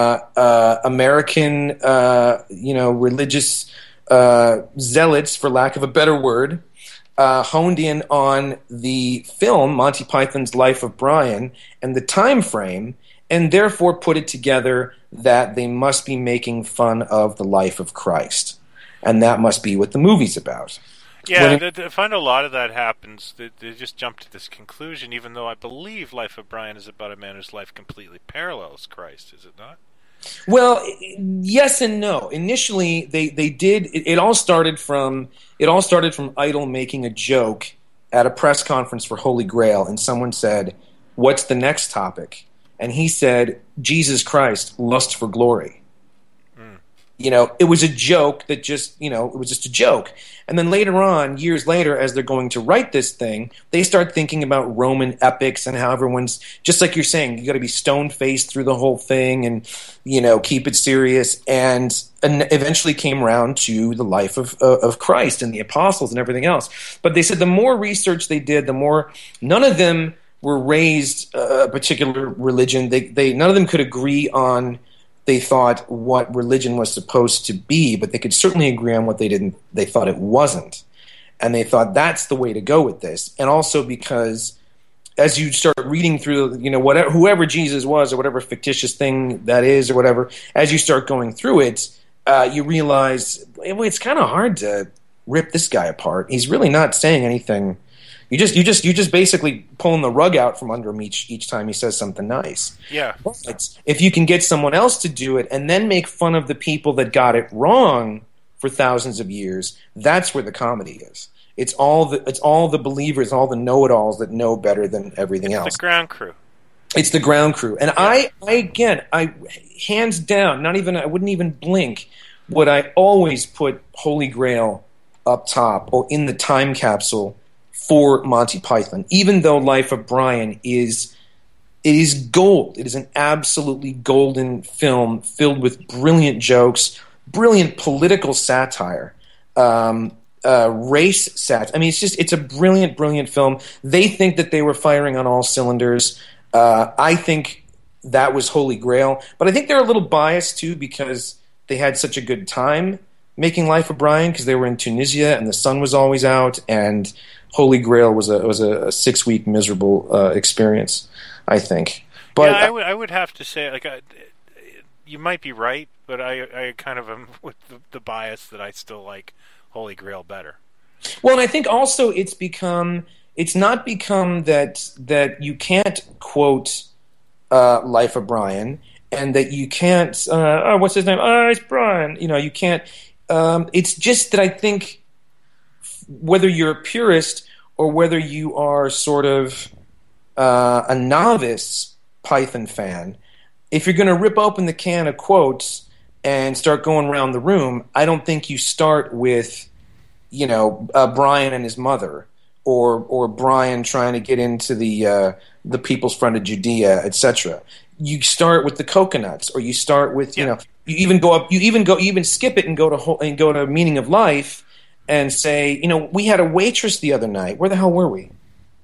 American, religious zealots, for lack of a better word, honed in on the film Monty Python's Life of Brian and the time frame, and therefore put it together that they must be making fun of the life of Christ. And that must be what the movie's about. Yeah, I find a lot of that happens. They just jump to this conclusion, even though I believe Life of Brian is about a man whose life completely parallels Christ, is it not? Well, yes and no. Initially, they did. It all started from Idol making a joke at a press conference for Holy Grail, and someone said, "What's the next topic?" And he said, "Jesus Christ, lust for glory." It was a joke that it was just a joke. And then later on, years later, as they're going to write this thing, they start thinking about Roman epics and how everyone's, just like you're saying, you got to be stone-faced through the whole thing and, keep it serious. And eventually came around to the life of Christ and the apostles and everything else. But they said the more research they did, the more none of them were raised a particular religion. They none of them could agree on, they thought, what religion was supposed to be, but they could certainly agree on what they thought it wasn't. And they thought that's the way to go with this. And also because as you start reading through, whoever Jesus was or whatever fictitious thing that is or whatever, as you start going through it, you realize it's kind of hard to rip this guy apart. He's really not saying anything. You just basically pulling the rug out from under him each time he says something nice. Yeah. But if you can get someone else to do it and then make fun of the people that got it wrong for thousands of years, that's where the comedy is. It's all the believers, all the know-it-alls that know better than everything else. It's the ground crew. It's the ground crew. And yeah. I hands down, I wouldn't even blink, would I always put Holy Grail up top or in the time capsule for Monty Python, even though Life of Brian is gold. It is an absolutely golden film filled with brilliant jokes, brilliant political satire, race satire. I mean, it's a brilliant, brilliant film. They think that they were firing on all cylinders. I think that was Holy Grail, but I think they're a little biased too because they had such a good time making Life of Brian because they were in Tunisia and the sun was always out, and Holy Grail was a 6-week miserable experience, I think. But yeah, I would have to say, you might be right, but I kind of am with the bias that I still like Holy Grail better. Well, and I think also it's not become that you can't quote Life of Brian and that you can't what's his name? It's Brian. You can't. It's just that I think, whether you're a purist or whether you are sort of a novice Python fan, if you're going to rip open the can of quotes and start going around the room, I don't think you start with, Brian and his mother or Brian trying to get into the People's Front of Judea, etc. You start with the coconuts, or you start with you even skip it and go to Meaning of Life. And say, we had a waitress the other night. Where the hell were we?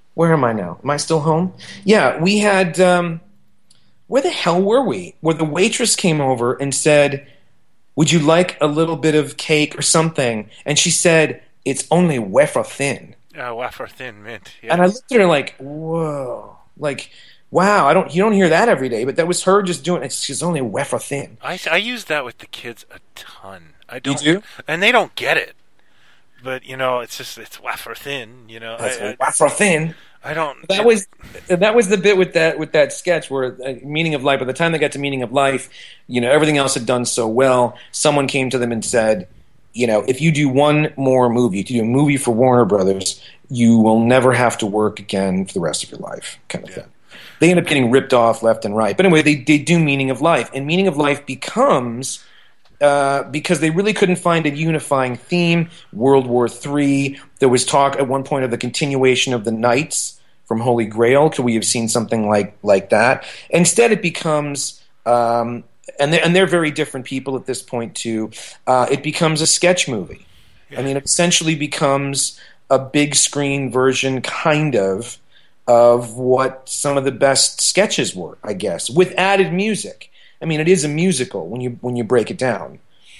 Where am I now? Am I still home? Yeah, we had. Where the hell were we? Where the waitress came over and said, "Would you like a little bit of cake or something?" And she said, "It's only wafer thin." Wafer thin mint. Yeah. And I looked at her like, "Whoa!" Like, wow. You don't hear that every day, but that was her just doing it. She's only wafer thin. I use that with the kids a ton. I don't, You do? and they don't get it. But it's wafer thin. That's wafer thin. I don't. That was the bit with that sketch where Meaning of Life. By the time they got to Meaning of Life, everything else had done so well. Someone came to them and said, if you do one more movie, if you do a movie for Warner Brothers, you will never have to work again for the rest of your life, kind of thing. They end up getting ripped off left and right. But anyway, they do Meaning of Life, and Meaning of Life becomes. Because they really couldn't find a unifying theme. World War III. There was talk at one point of the continuation of the Knights from Holy Grail. Could we have seen something like that? Instead, it becomes, and they're very different people at this point too. It becomes a sketch movie. Yeah. I mean, it essentially becomes a big screen version, kind of what some of the best sketches were, I guess, with added music. I mean, it is a musical when you break it down.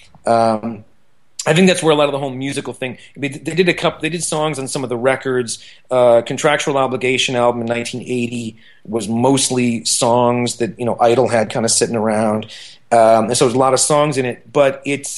I think that's where a lot of the whole musical thing. They did songs on some of the records. Contractual Obligation album in 1980 was mostly songs that Idol had kind of sitting around, and so there's a lot of songs in it. But it's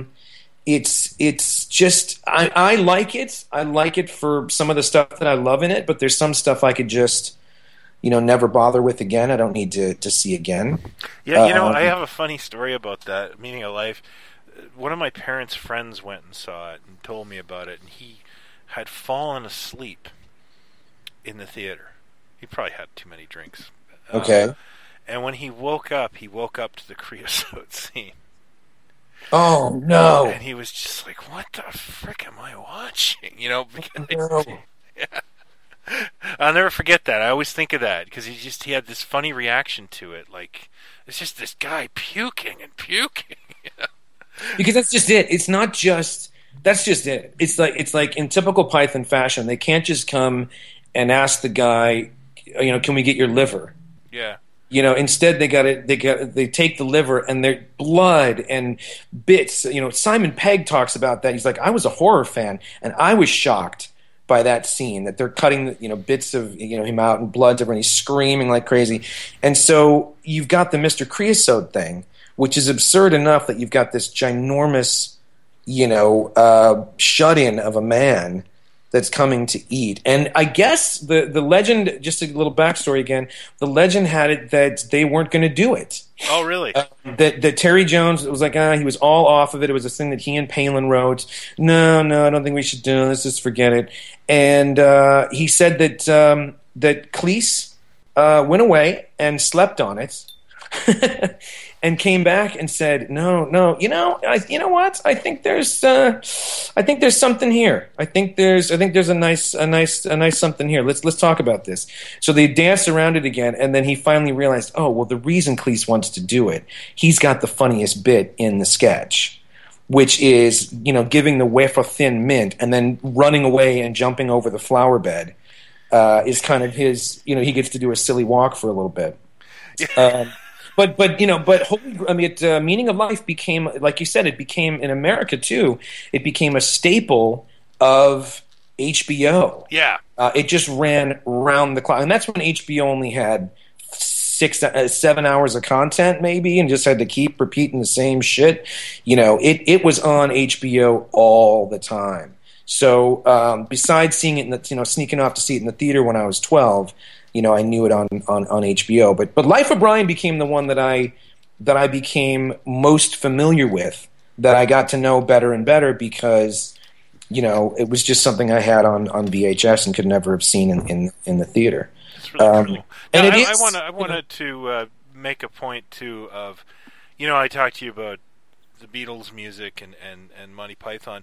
just I like it. I like it for some of the stuff that I love in it. But there's some stuff I could just never bother with again. I don't need to see again. Yeah, I have a funny story about that, Meaning of Life. One of my parents' friends went and saw it and told me about it, and he had fallen asleep in the theater. He probably had too many drinks. Okay. And when he woke up to the creosote scene. Oh, no. And he was just like, what the frick am I watching? No. Yeah. I'll never forget that. I always think of that because he had this funny reaction to it. Like, it's just this guy puking and puking. Because that's just it. It's not just. That's just it. It's like in typical Python fashion, they can't just come and ask the guy, can we get your liver? Yeah. Instead they take the liver and their blood and bits. Simon Pegg talks about that. He's like, I was a horror fan and I was shocked by that scene that they're cutting bits of him out and blood's everywhere and he's screaming like crazy. And so you've got the Mr. Creosote thing, which is absurd enough that you've got this ginormous shut-in of a man that's coming to eat. And I guess the legend, just a little backstory again, the legend had it that they weren't going to do it. Oh, really? That Terry Jones was like, he was all off of it. It was a thing that he and Palin wrote. No, I don't think we should do it. Let's just forget it. And he said that Cleese went away and slept on it. And came back and said, "No, you know what? I think there's something here. I think there's a nice something here. Let's talk about this." So they danced around it again, and then he finally realized, oh, well, the reason Cleese wants to do it, he's got the funniest bit in the sketch, which is giving the wafer thin mint and then running away and jumping over the flower bed is kind of his. He gets to do a silly walk for a little bit. But Meaning of Life became, like you said, it became in America too. It became a staple of HBO. Yeah, it just ran round the clock, and that's when HBO only had 7 hours of content, maybe, and just had to keep repeating the same shit. It was on HBO all the time. So besides seeing it, sneaking off to see it in the theater when I was 12. I knew it on HBO, but Life of Brian became the one that I became most familiar with, that I got to know better and better because, it was just something I had on VHS and could never have seen in the theater. That's really cool. And I wanted to make a point too of, I talked to you about the Beatles music and Monty Python.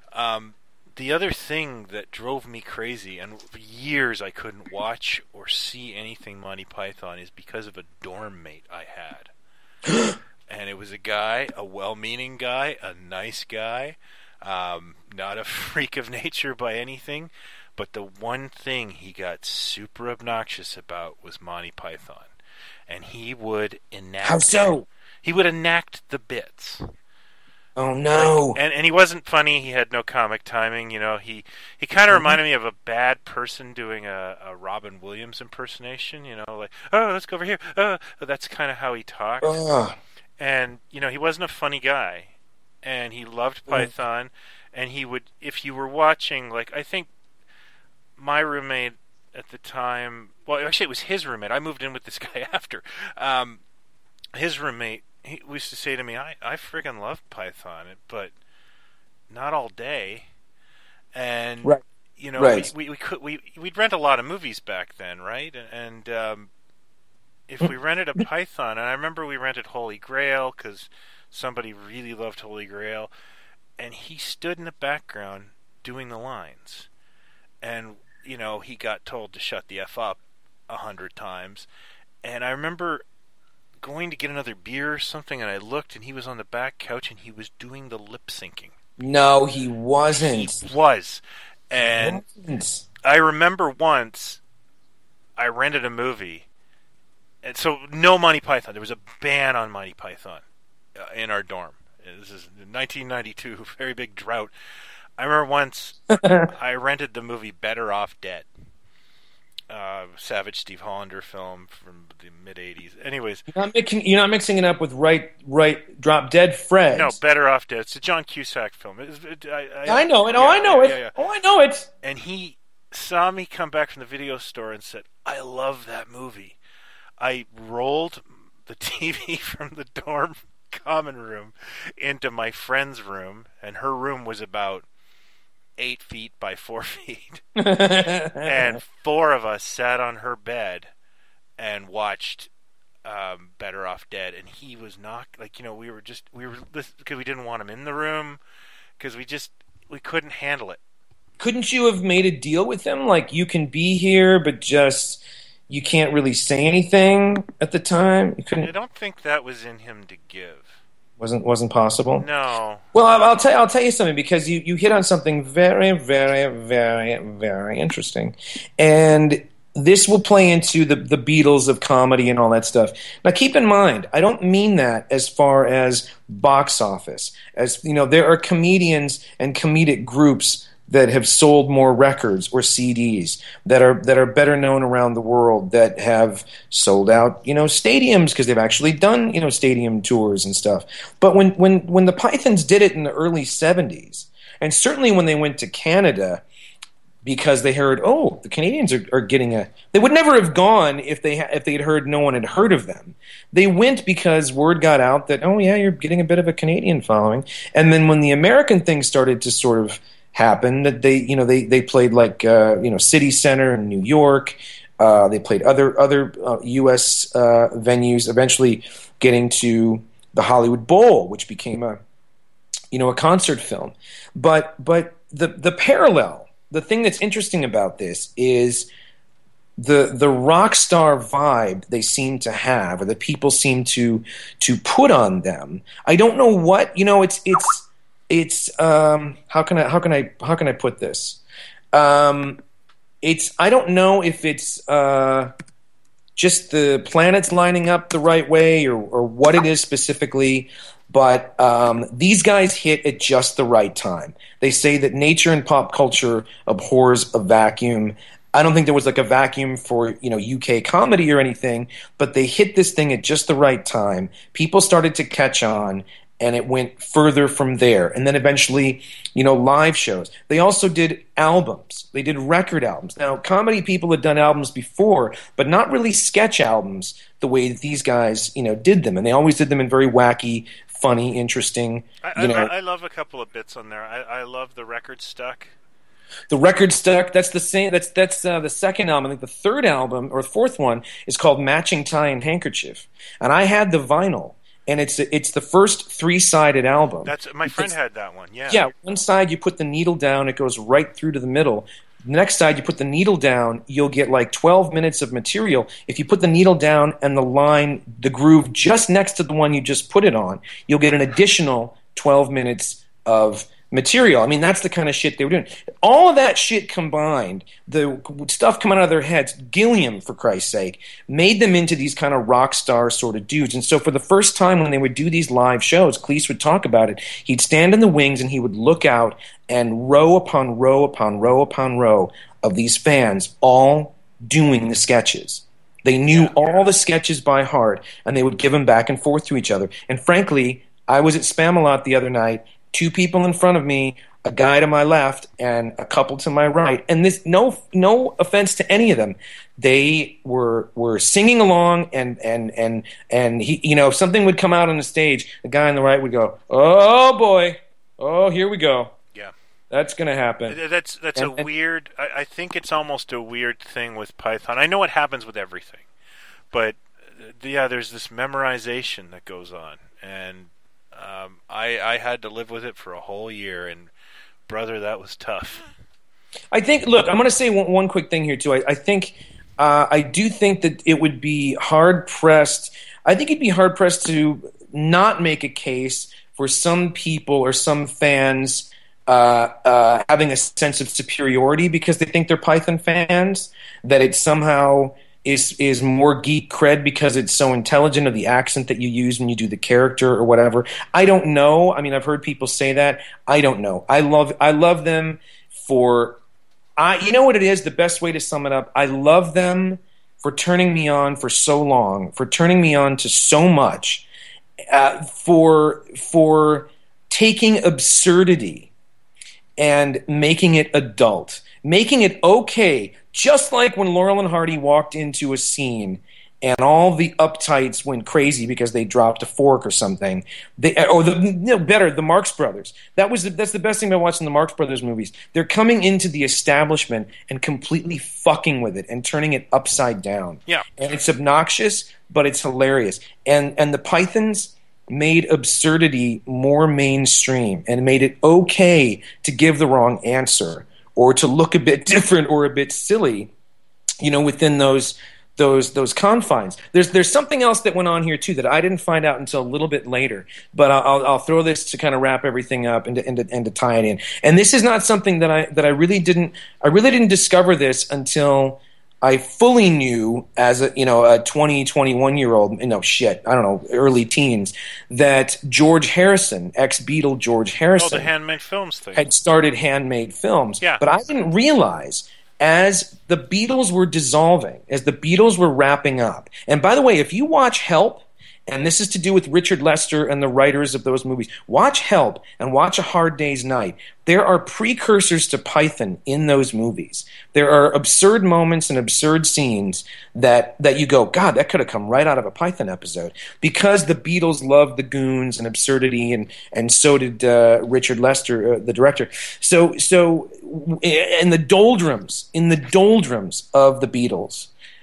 The other thing that drove me crazy, and for years I couldn't watch or see anything Monty Python, is because of a dorm mate I had. And it was a guy, a well-meaning guy, a nice guy, not a freak of nature by anything, But the one thing he got super obnoxious about was Monty Python. And he would enact... How so? He would enact the bits. Oh, no. And he wasn't funny. He had no comic timing. You know, he kind of reminded me of a bad person doing a Robin Williams impersonation. You know, like, oh, let's go over here. That's kind of how he talked. And, you know, he wasn't a funny guy. And he loved Python. And he would, if you were watching, like, I think my roommate at the time, well, actually it was his roommate. I moved in with this guy after. His roommate, he used to say to me, I friggin' love Python, but not all day. And, you know, we'd rent a lot of movies back then, right? And if we rented a Python, and I remember we rented Holy Grail because somebody really loved Holy Grail, and he stood in the background doing the lines. And, you know, he got told to shut the F up 100 times. And I remember going to get another beer or something, and I looked, and he was on the back couch, and he was doing the lip syncing. No, he wasn't. He was. And I remember once I rented a movie, and so no Monty Python. There was a ban on Monty Python in our dorm. This is 1992, very big drought. I remember once I rented the movie Better Off Dead. Savage Steve Hollander film from the mid-'80s. Anyways. You're not mixing it up with Right Drop Dead Fred. No, Better Off Dead. It's a John Cusack film. I know it. I know it. And he saw me come back from the video store and said, I love that movie. I rolled the TV from the dorm common room into my friend's room, and her room was about 8 feet by 4 feet. And 4 of us sat on her bed and watched Better Off Dead. And he was not, like, you know, we were because we didn't want him in the room, because we couldn't handle it. Couldn't you have made a deal with him? Like, you can be here, but just, you can't really say anything at the time? You couldn't. I don't think that was in him to give. Wasn't possible? No. Well, I'll tell you something, because you hit on something very, very, very, very interesting. And this will play into the Beatles of comedy and all that stuff. Now, keep in mind, I don't mean that as far as box office. As you know, there are comedians and comedic groups that have sold more records or CDs, that are better known around the world, that have sold out, you know, stadiums, because they've actually done, you know, stadium tours and stuff. But when the Pythons did it in the early 70s, and certainly when they went to Canada, because they heard, oh, the Canadians are getting they would never have gone if they had heard no one had heard of them. They went because word got out that, oh yeah, you're getting a bit of a Canadian following. And then when the American thing started to sort of happen, that they played like City Center in New York. They played other U.S. venues. Eventually, getting to the Hollywood Bowl, which became a concert film. But the parallel, the thing that's interesting about this is the rock star vibe they seem to have, or that people seem to put on them. I don't know what It's how can I put this? I don't know if it's just the planets lining up the right way or what it is specifically, but these guys hit at just the right time. They say that nature and pop culture abhors a vacuum. I don't think there was like a vacuum for UK comedy or anything, but they hit this thing at just the right time. People started to catch on, and it went further from there. And then eventually, live shows. They also did albums. They did record albums. Now, comedy people had done albums before, but not really sketch albums the way that these guys, did them. And they always did them in very wacky, funny, interesting. I love a couple of bits on there. I love The Record Stuck. The Record Stuck, that's the same. That's the second album. I think the third album, or the fourth one, is called Matching Tie and Handkerchief. And I had the vinyl. And it's the first 3-sided album. My friend had that one, yeah. Yeah, one side you put the needle down, it goes right through to the middle. The next side you put the needle down, you'll get like 12 minutes of material. If you put the needle down and the groove just next to the one you just put it on, you'll get an additional 12 minutes of material. I mean, that's the kind of shit they were doing. All of that shit combined, the stuff coming out of their heads, Gilliam, for Christ's sake, made them into these kind of rock star sort of dudes. And so for the first time when they would do these live shows, Cleese would talk about it. He'd stand in the wings and he would look out, and row upon row upon row upon row of these fans all doing the sketches. They knew all the sketches by heart, and they would give them back and forth to each other. And frankly, I was at Spamalot the other night, 2 people in front of me, a guy to my left, and a couple to my right. And this, no offense to any of them, they were singing along, and he, if something would come out on the stage, the guy on the right would go, "Oh boy, oh here we go." Yeah, that's going to happen. That's a weird. I think it's almost a weird thing with Python. I know it happens with everything, but there's this memorization that goes on, and I had to live with it for a whole year, and brother, that was tough. I think. Look, I'm going to say one quick thing here too. I think I do think that it would be hard pressed. I think it'd be hard pressed to not make a case for some people or some fans having a sense of superiority because they think they're Python fans. That it somehow is more geek cred because it's so intelligent, or the accent that you use when you do the character or whatever. I don't know. I mean, I've heard people say that. I don't know. I love them for you know what it is? The best way to sum it up, I love them for turning me on for so long, for turning me on to so much, for taking absurdity and making it adult, making it okay. Just like when Laurel and Hardy walked into a scene and all the uptights went crazy because they dropped a fork or something. The Marx Brothers. That's the best thing about watching the Marx Brothers movies. They're coming into the establishment and completely fucking with it and turning it upside down. Yeah. And it's obnoxious, but it's hilarious. And the Pythons made absurdity more mainstream and made it okay to give the wrong answer or to look a bit different or a bit silly, within those confines. There's something else that went on here too that I didn't find out until a little bit later, but I'll throw this to kind of wrap everything up and to tie it in. And this is not something that I really didn't discover this until I fully knew as a 20, 21-year-old, early teens, that George Harrison, ex-Beatle George Harrison, the Handmade Films thing, had started Handmade Films. Yeah. But I didn't realize, as the Beatles were dissolving, as the Beatles were wrapping up, and by the way, if you watch Help, and this is to do with Richard Lester and the writers of those movies, watch Help and watch A Hard Day's Night. There are precursors to Python in those movies. There are absurd moments and absurd scenes that you go, God, that could have come right out of a Python episode. Because the Beatles loved the goons and absurdity, and so did Richard Lester, the director. So in the doldrums of the Beatles,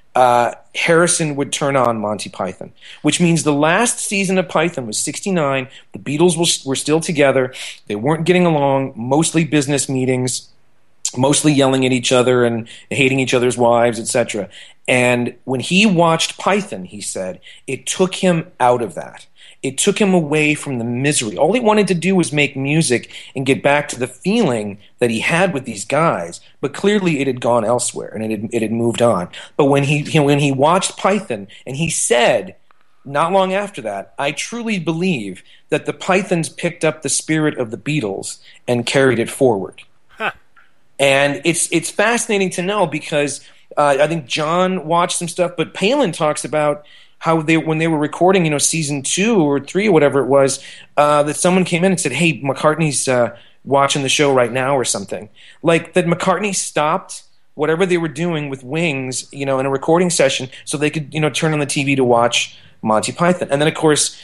Harrison would turn on Monty Python, which means the last season of Python was 1969. The Beatles were still together. They weren't getting along, mostly business meetings, mostly yelling at each other and hating each other's wives, etc. And when he watched Python, he said, it took him out of that. It took him away from the misery. All he wanted to do was make music and get back to the feeling that he had with these guys. But clearly it had gone elsewhere and it had moved on. But when he watched Python, and he said, not long after that, I truly believe that the Pythons picked up the spirit of the Beatles and carried it forward. Huh. And it's fascinating to know because I think John watched some stuff, but Palin talks about how when they were recording, season 2 or 3 or whatever it was, that someone came in and said, "Hey, McCartney's watching the show right now," or something. Like that McCartney stopped whatever they were doing with Wings, in a recording session, so they could, turn on the TV to watch Monty Python. And then, of course,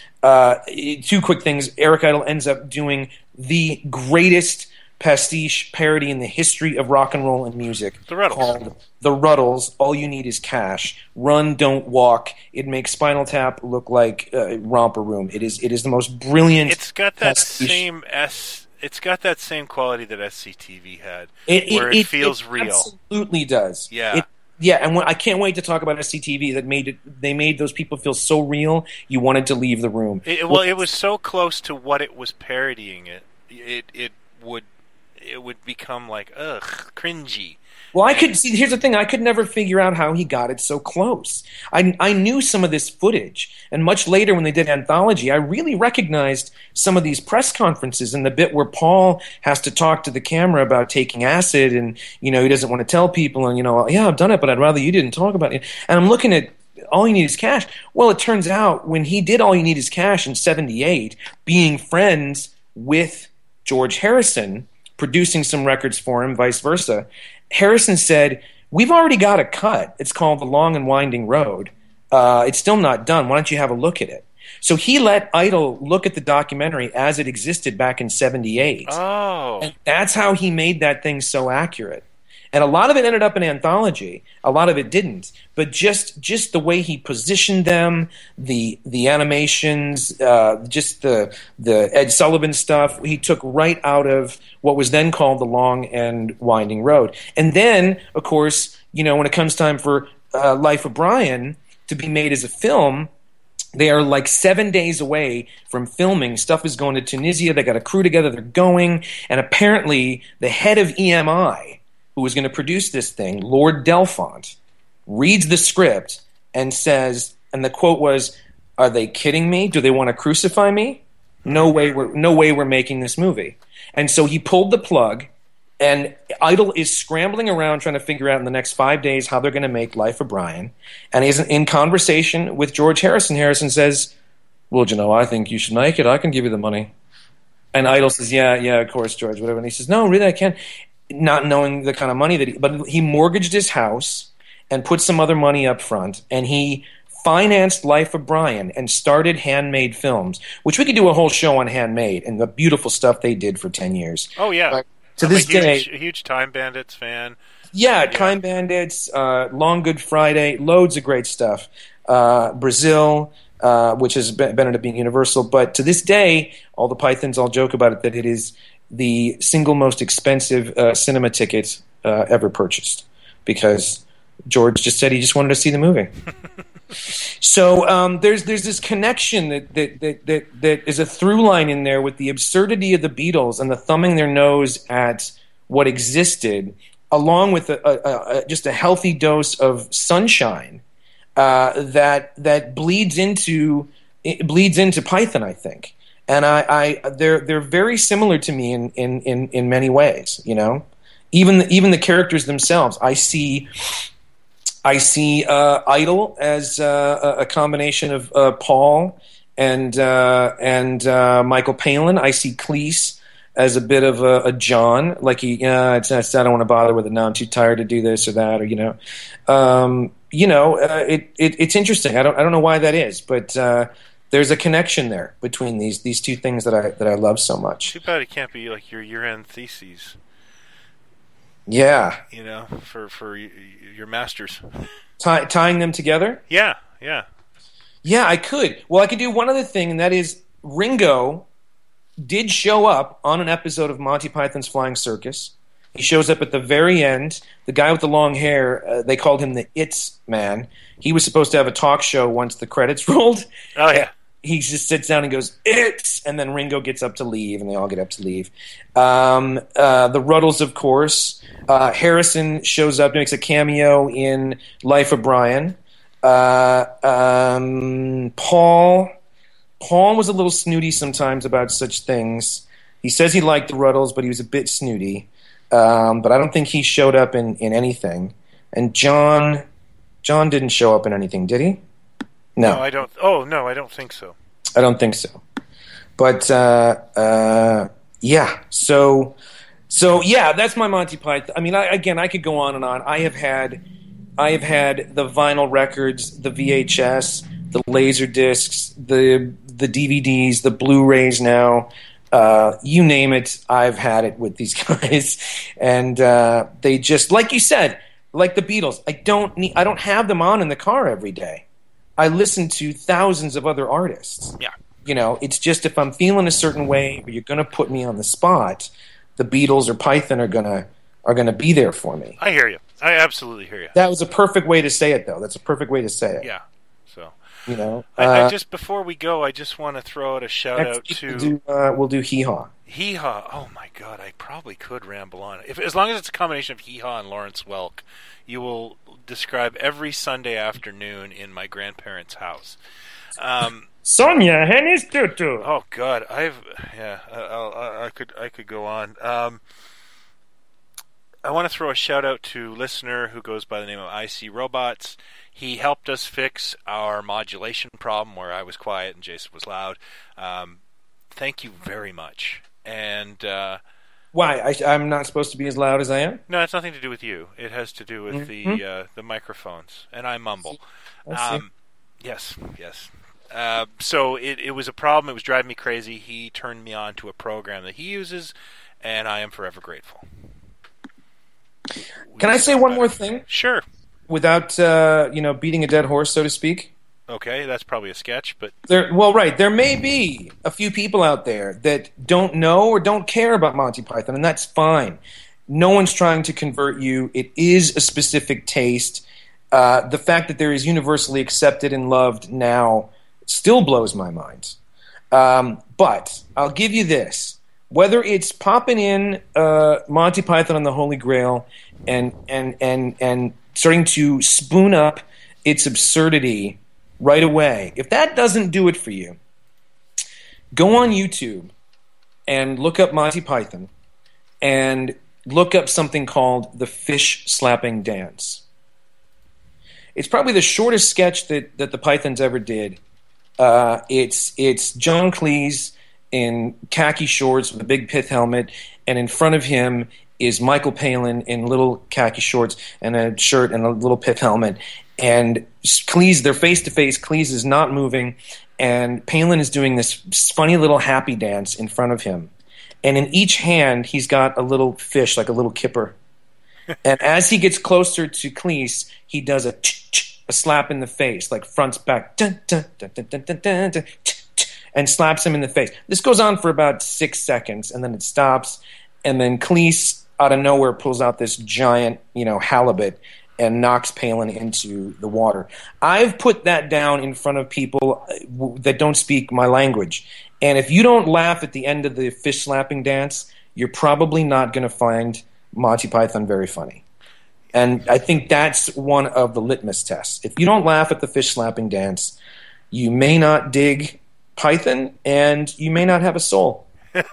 2 quick things. Eric Idle ends up doing the greatest pastiche parody in the history of rock and roll and music, The Ruddles. called The Ruddles. All You Need Is Cash. Run, Don't Walk. It makes Spinal Tap look like Romper Room. It is the most brilliant. It's got that pastiche. It's got that same quality that SCTV had, where it feels real. Absolutely does. Yeah. And I can't wait to talk about SCTV. They made those people feel so real. You wanted to leave the room. It was so close to what it was parodying. It it would become like cringy. Well, I could see. Here's the thing: I could never figure out how he got it so close. I knew some of this footage, and much later when they did Anthology, I really recognized some of these press conferences and the bit where Paul has to talk to the camera about taking acid, and he doesn't want to tell people, and yeah, I've done it, but I'd rather you didn't talk about it. And I'm looking at All You Need Is Cash. Well, it turns out when he did All You Need Is Cash in '78, being friends with George Harrison, producing some records for him, vice versa. Harrison said, "We've already got a cut. It's called The Long and Winding Road. It's still not done. Why don't you have a look at it?" So he let Idol look at the documentary as it existed back in '78. Oh. And that's how he made that thing so accurate. And a lot of it ended up in Anthology. A lot of it didn't. But just the way he positioned them, the animations, just the Ed Sullivan stuff, he took right out of what was then called The Long and Winding Road. And then, of course, when it comes time for Life of Brian to be made as a film, they are like 7 days away from filming. Stuff is going to Tunisia. They got a crew together. They're going. And apparently the head of EMI, who was going to produce this thing, Lord Delfont, reads the script and says, and the quote was, "Are they kidding me? Do they want to crucify me? No way we're making this movie." And so he pulled the plug, and Idol is scrambling around trying to figure out in the next 5 days how they're going to make Life of Brian. And he's in conversation with George Harrison. Harrison says, "Well, I think you should make it. I can give you the money." And Idol says, yeah, of course, George, whatever. And he says, "No, really, I can't." Not knowing the kind of money but he mortgaged his house and put some other money up front, and he financed Life of Brian and started Handmade Films, which we could do a whole show on Handmade and the beautiful stuff they did for 10 years. Oh, yeah. To this day, a huge Time Bandits fan. Yeah, Time Bandits, Long Good Friday, loads of great stuff. Brazil, which has ended up being Universal. But to this day, all the Pythons all joke about it, that it is the single most expensive cinema ticket ever purchased, because George just said he just wanted to see the movie. So there's this connection that is a through line in there with the absurdity of the Beatles and the thumbing their nose at what existed, along with just a healthy dose of sunshine that bleeds into Python, I think. And they're very similar to me in many ways. Even the characters themselves. I see Idol as a combination of Paul and Michael Palin. I see Cleese as a bit of a John, like I don't want to bother with it now. I'm too tired to do this or that, or it's interesting. I don't know why that is, but there's a connection there between these two things that I love so much. Too bad it can't be like your year-end theses. Yeah. For your masters. Tying them together? Yeah. Yeah, I could. Well, I could do one other thing, and that is Ringo did show up on an episode of Monty Python's Flying Circus. He shows up at the very end. The guy with the long hair, they called him the It's Man. He was supposed to have a talk show once the credits rolled. Oh, yeah. He just sits down and goes, "It's," and then Ringo gets up to leave, and they all get up to leave. The Ruddles, of course. Harrison shows up, makes a cameo in Life of Brian. Paul was a little snooty sometimes about such things. He says he liked the Ruddles, but he was a bit snooty. But I don't think he showed up in anything. And John didn't show up in anything, did he? No, I don't. Oh no, I don't think so. I don't think so. But yeah. So yeah, that's my Monty Python. I mean, I could go on and on. I have had the vinyl records, the VHS, the laser discs, the DVDs, the Blu-rays now. You name it, I've had it with these guys, and they just, like you said, like the Beatles. I don't have them on in the car every day. I listen to thousands of other artists. Yeah, it's just if I'm feeling a certain way, or you're going to put me on the spot, the Beatles or Python are gonna be there for me. I hear you. I absolutely hear you. That was a perfect way to say it, though. That's a perfect way to say it. Yeah. So, You know, I just before we go, I just want to throw out a shout out to we'll do Hee Haw. Hee Haw. Oh my God, I probably could ramble on. As long as it's a combination of Hee Haw and Lawrence Welk, you will describe every Sunday afternoon in my grandparents' house. Sonia Hennis Tutu. Oh God, I could go on. I want to throw a shout out to listener who goes by the name of IC Robots. He helped us fix our modulation problem where I was quiet and Jason was loud. Thank you very much. And why? I'm not supposed to be as loud as I am? No, it's nothing to do with you. It has to do with the microphones, and I mumble. Yes. So it was a problem. It was driving me crazy. He turned me on to a program that he uses, and I am forever grateful. Can I say one more thing? Sure. Without beating a dead horse, so to speak. Okay, that's probably a sketch, but there may be a few people out there that don't know or don't care about Monty Python, and that's fine. No one's trying to convert you. It is a specific taste. The fact that there is universally accepted and loved now still blows my mind. But I'll give you this. Whether it's popping in Monty Python and the Holy Grail and starting to spoon up its absurdity right away, if that doesn't do it for you, go on YouTube and look up Monty Python and look up something called the fish slapping dance. It's probably the shortest sketch that the Pythons ever did. It's John Cleese in khaki shorts with a big pith helmet, and in front of him is Michael Palin in little khaki shorts and a shirt and a little pith helmet. And Cleese, they're face to face. Cleese is not moving, and Palin is doing this funny little happy dance in front of him. And in each hand, he's got a little fish, like a little kipper. And as he gets closer to Cleese, he does a slap in the face, like fronts back, dun, dun, dun, dun, dun, dun, dun, dun, and slaps him in the face. This goes on for about 6 seconds, and then it stops. And then Cleese, out of nowhere, pulls out this giant, halibut and knocks Palin into the water. I've put that down in front of people that don't speak my language. And if you don't laugh at the end of the fish slapping dance, you're probably not going to find Monty Python very funny. And I think that's one of the litmus tests. If you don't laugh at the fish slapping dance, you may not dig Python, and you may not have a soul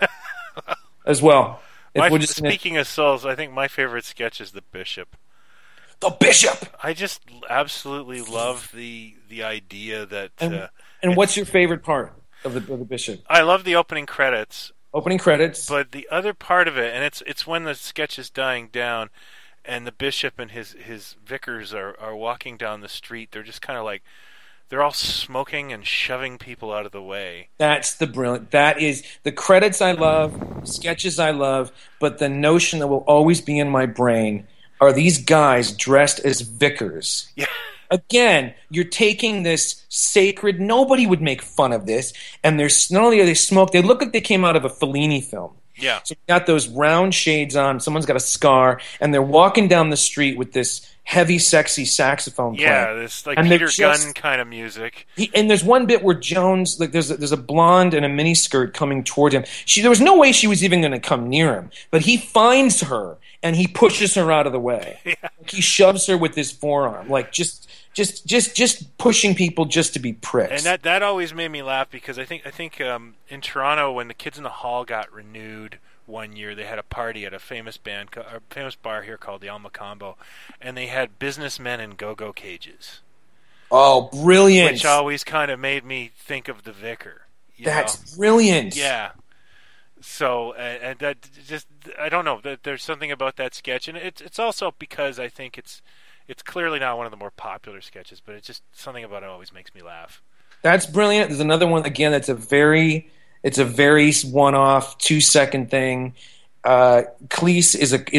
as well. Speaking of souls, I think my favorite sketch is The Bishop. The Bishop! I just absolutely love the idea that... And what's your favorite part of the Bishop? I love the opening credits. Opening credits. But the other part of it, and it's when the sketch is dying down, and the Bishop and his vicars are walking down the street. They're just kind of like... They're all smoking and shoving people out of the way. That's the brilliant. That is the credits I love, sketches I love, but the notion that will always be in my brain are these guys dressed as vicars. Yeah. Again, you're taking this sacred. Nobody would make fun of this, and they're not only are they smoke, they look like they came out of a Fellini film. Yeah. So you got those round shades on. Someone's got a scar, and they're walking down the street with this heavy, sexy saxophone playing. Yeah, this like Peter Gunn kind of music. And there's one bit where Jones, like, there's a blonde in a miniskirt coming toward him. There was no way she was even going to come near him, but he finds her and he pushes her out of the way. Yeah. Like, he shoves her with his forearm, like just pushing people just to be pricks. And that always made me laugh because I think in Toronto when the Kids in the Hall got renewed one year, they had a party at a famous bar here called the Alma Combo, and they had businessmen in go-go cages. Oh, brilliant! Which always kind of made me think of the Vicar. That's brilliant. Yeah. So and that just I don't know. There's something about that sketch, and it's also because I think it's clearly not one of the more popular sketches, but it's just something about it always makes me laugh. That's brilliant. There's another one again. It's a very one-off, 2-second thing. Cleese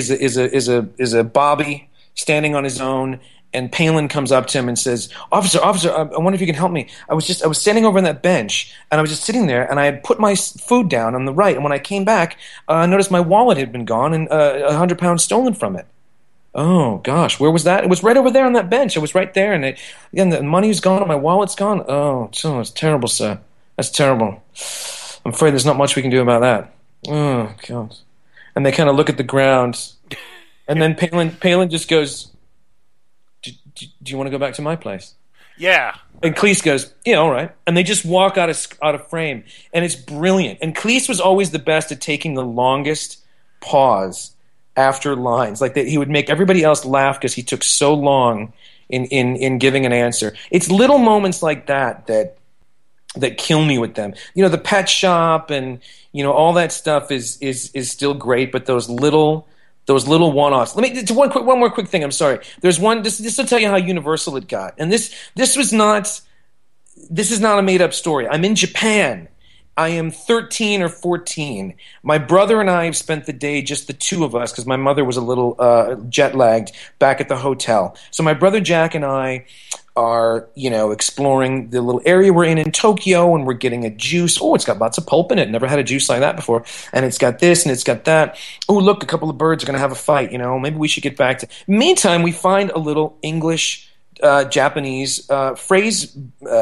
is a Bobby standing on his own, and Palin comes up to him and says, "Officer, I wonder if you can help me. I was standing over on that bench, and I was just sitting there, and I had put my food down on the right, and when I came back, I noticed my wallet had been gone and 100 pounds stolen from it." Oh gosh, where was that? It was right over there on that bench. It was right there, and again, the money's gone, and my wallet's gone. Oh, it's terrible, sir. That's terrible. I'm afraid there's not much we can do about that. Oh God. And they kind of look at the ground, and then Palin just goes, "Do you want to go back to my place?" Yeah. And Cleese goes, "Yeah, all right." And they just walk out of frame, and it's brilliant. And Cleese was always the best at taking the longest pause after lines. Like he would make everybody else laugh because he took so long in giving an answer. It's little moments like that kill me with them. You know, the pet shop and all that stuff is still great, but those little one-offs. Let me do one more quick thing. I'm sorry. There's one just to tell you how universal it got. And this is not a made-up story. I'm in Japan. I am 13 or 14. My brother and I have spent the day, just the two of us, because my mother was a little jet-lagged, back at the hotel. So my brother Jack and I are, exploring the little area we're in Tokyo, and we're getting a juice. Oh, it's got lots of pulp in it. Never had a juice like that before. And it's got this and it's got that. Oh, look, a couple of birds are going to have a fight. Maybe we should get back to. Meantime, we find a little English, Japanese phrase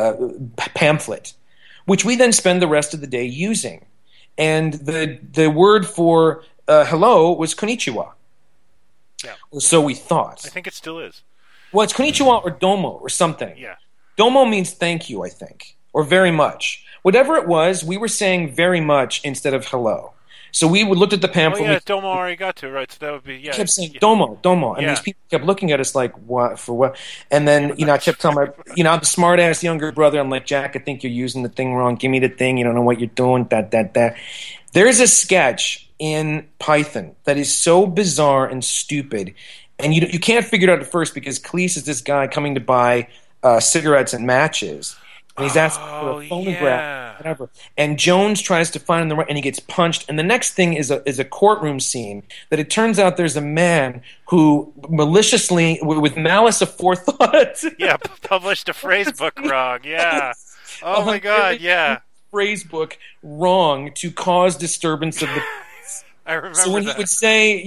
pamphlet, which we then spend the rest of the day using. And the word for hello was konnichiwa. Yeah. So we thought. I think it still is. Well, it's konnichiwa or domo or something. Yeah. Domo means thank you, I think, or very much. Whatever it was, we were saying very much instead of hello. So we looked at the pamphlet. Oh, yeah, domo arigato, right? So that would be, yeah. Kept saying domo. And these people kept looking at us like, what, for what? And then, I kept telling my, the smart-ass younger brother, I'm like, Jack, I think you're using the thing wrong. Give me the thing. You don't know what you're doing, that. There's a sketch in Python that is so bizarre and stupid, and you can't figure it out at first because Cleese is this guy coming to buy cigarettes and matches. And he's asking for a phonograph, whatever. And Jones tries to find him and he gets punched. And the next thing is a courtroom scene that it turns out there's a man who maliciously, with malice aforethought, published a phrase book wrong. Yeah. Oh my God. Yeah. Phrase book wrong to cause disturbance of the. I remember. So when he would say,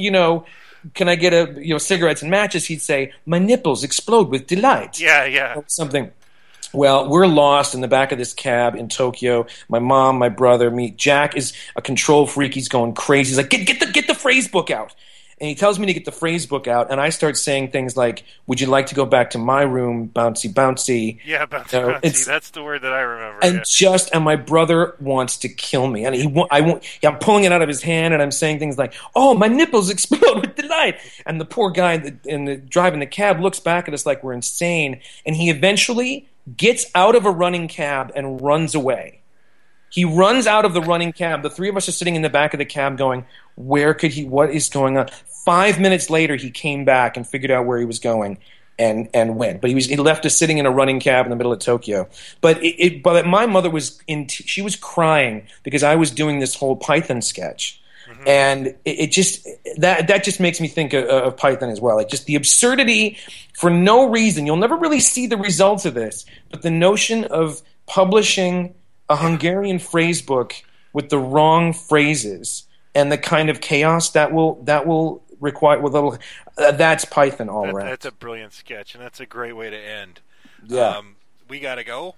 can I get cigarettes and matches? He'd say, my nipples explode with delight. Yeah. Or something. Well, we're lost in the back of this cab in Tokyo. My mom, my brother, me. Jack is a control freak. He's going crazy. He's like, get the phrase book out. And he tells me to get the phrase book out, and I start saying things like, would you like to go back to my room, bouncy, bouncy? Yeah, bouncy. That's the word that I remember. And and my brother wants to kill me. And I'm pulling it out of his hand, and I'm saying things like, oh, my nipples explode with delight. And the poor guy driving the cab looks back at us like we're insane, and he eventually gets out of a running cab and runs away. He runs out of the running cab. The three of us are sitting in the back of the cab going, what is going on? 5 minutes later, he came back and figured out where he was going and went. But he left us sitting in a running cab in the middle of Tokyo. But my mother she was crying because I was doing this whole Python sketch. Mm-hmm. And it just that just makes me think of Python as well. Like just the absurdity for no reason. You'll never really see the results of this, but the notion of publishing a Hungarian phrase book with the wrong phrases and the kind of chaos that will require that's Python all around. That's a brilliant sketch, and that's a great way to end. Yeah, we gotta go.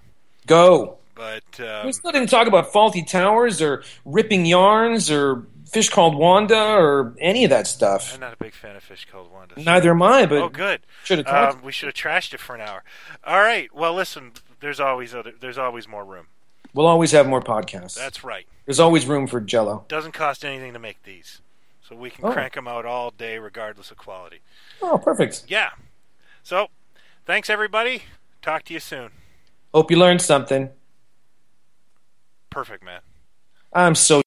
But we still didn't talk about Faulty Towers or ripping yarns or Fish Called Wanda or any of that stuff. I'm not a big fan of Fish Called Wanda. Neither am I. But good. Should have talked. We should have trashed it for an hour. All right. Well, listen. There's always more room. We'll always have more podcasts. That's right. There's always room for Jell-O. Doesn't cost anything to make these. So we can crank them out all day regardless of quality. Oh, perfect. Yeah. So, thanks everybody. Talk to you soon. Hope you learned something. Perfect, man. I'm so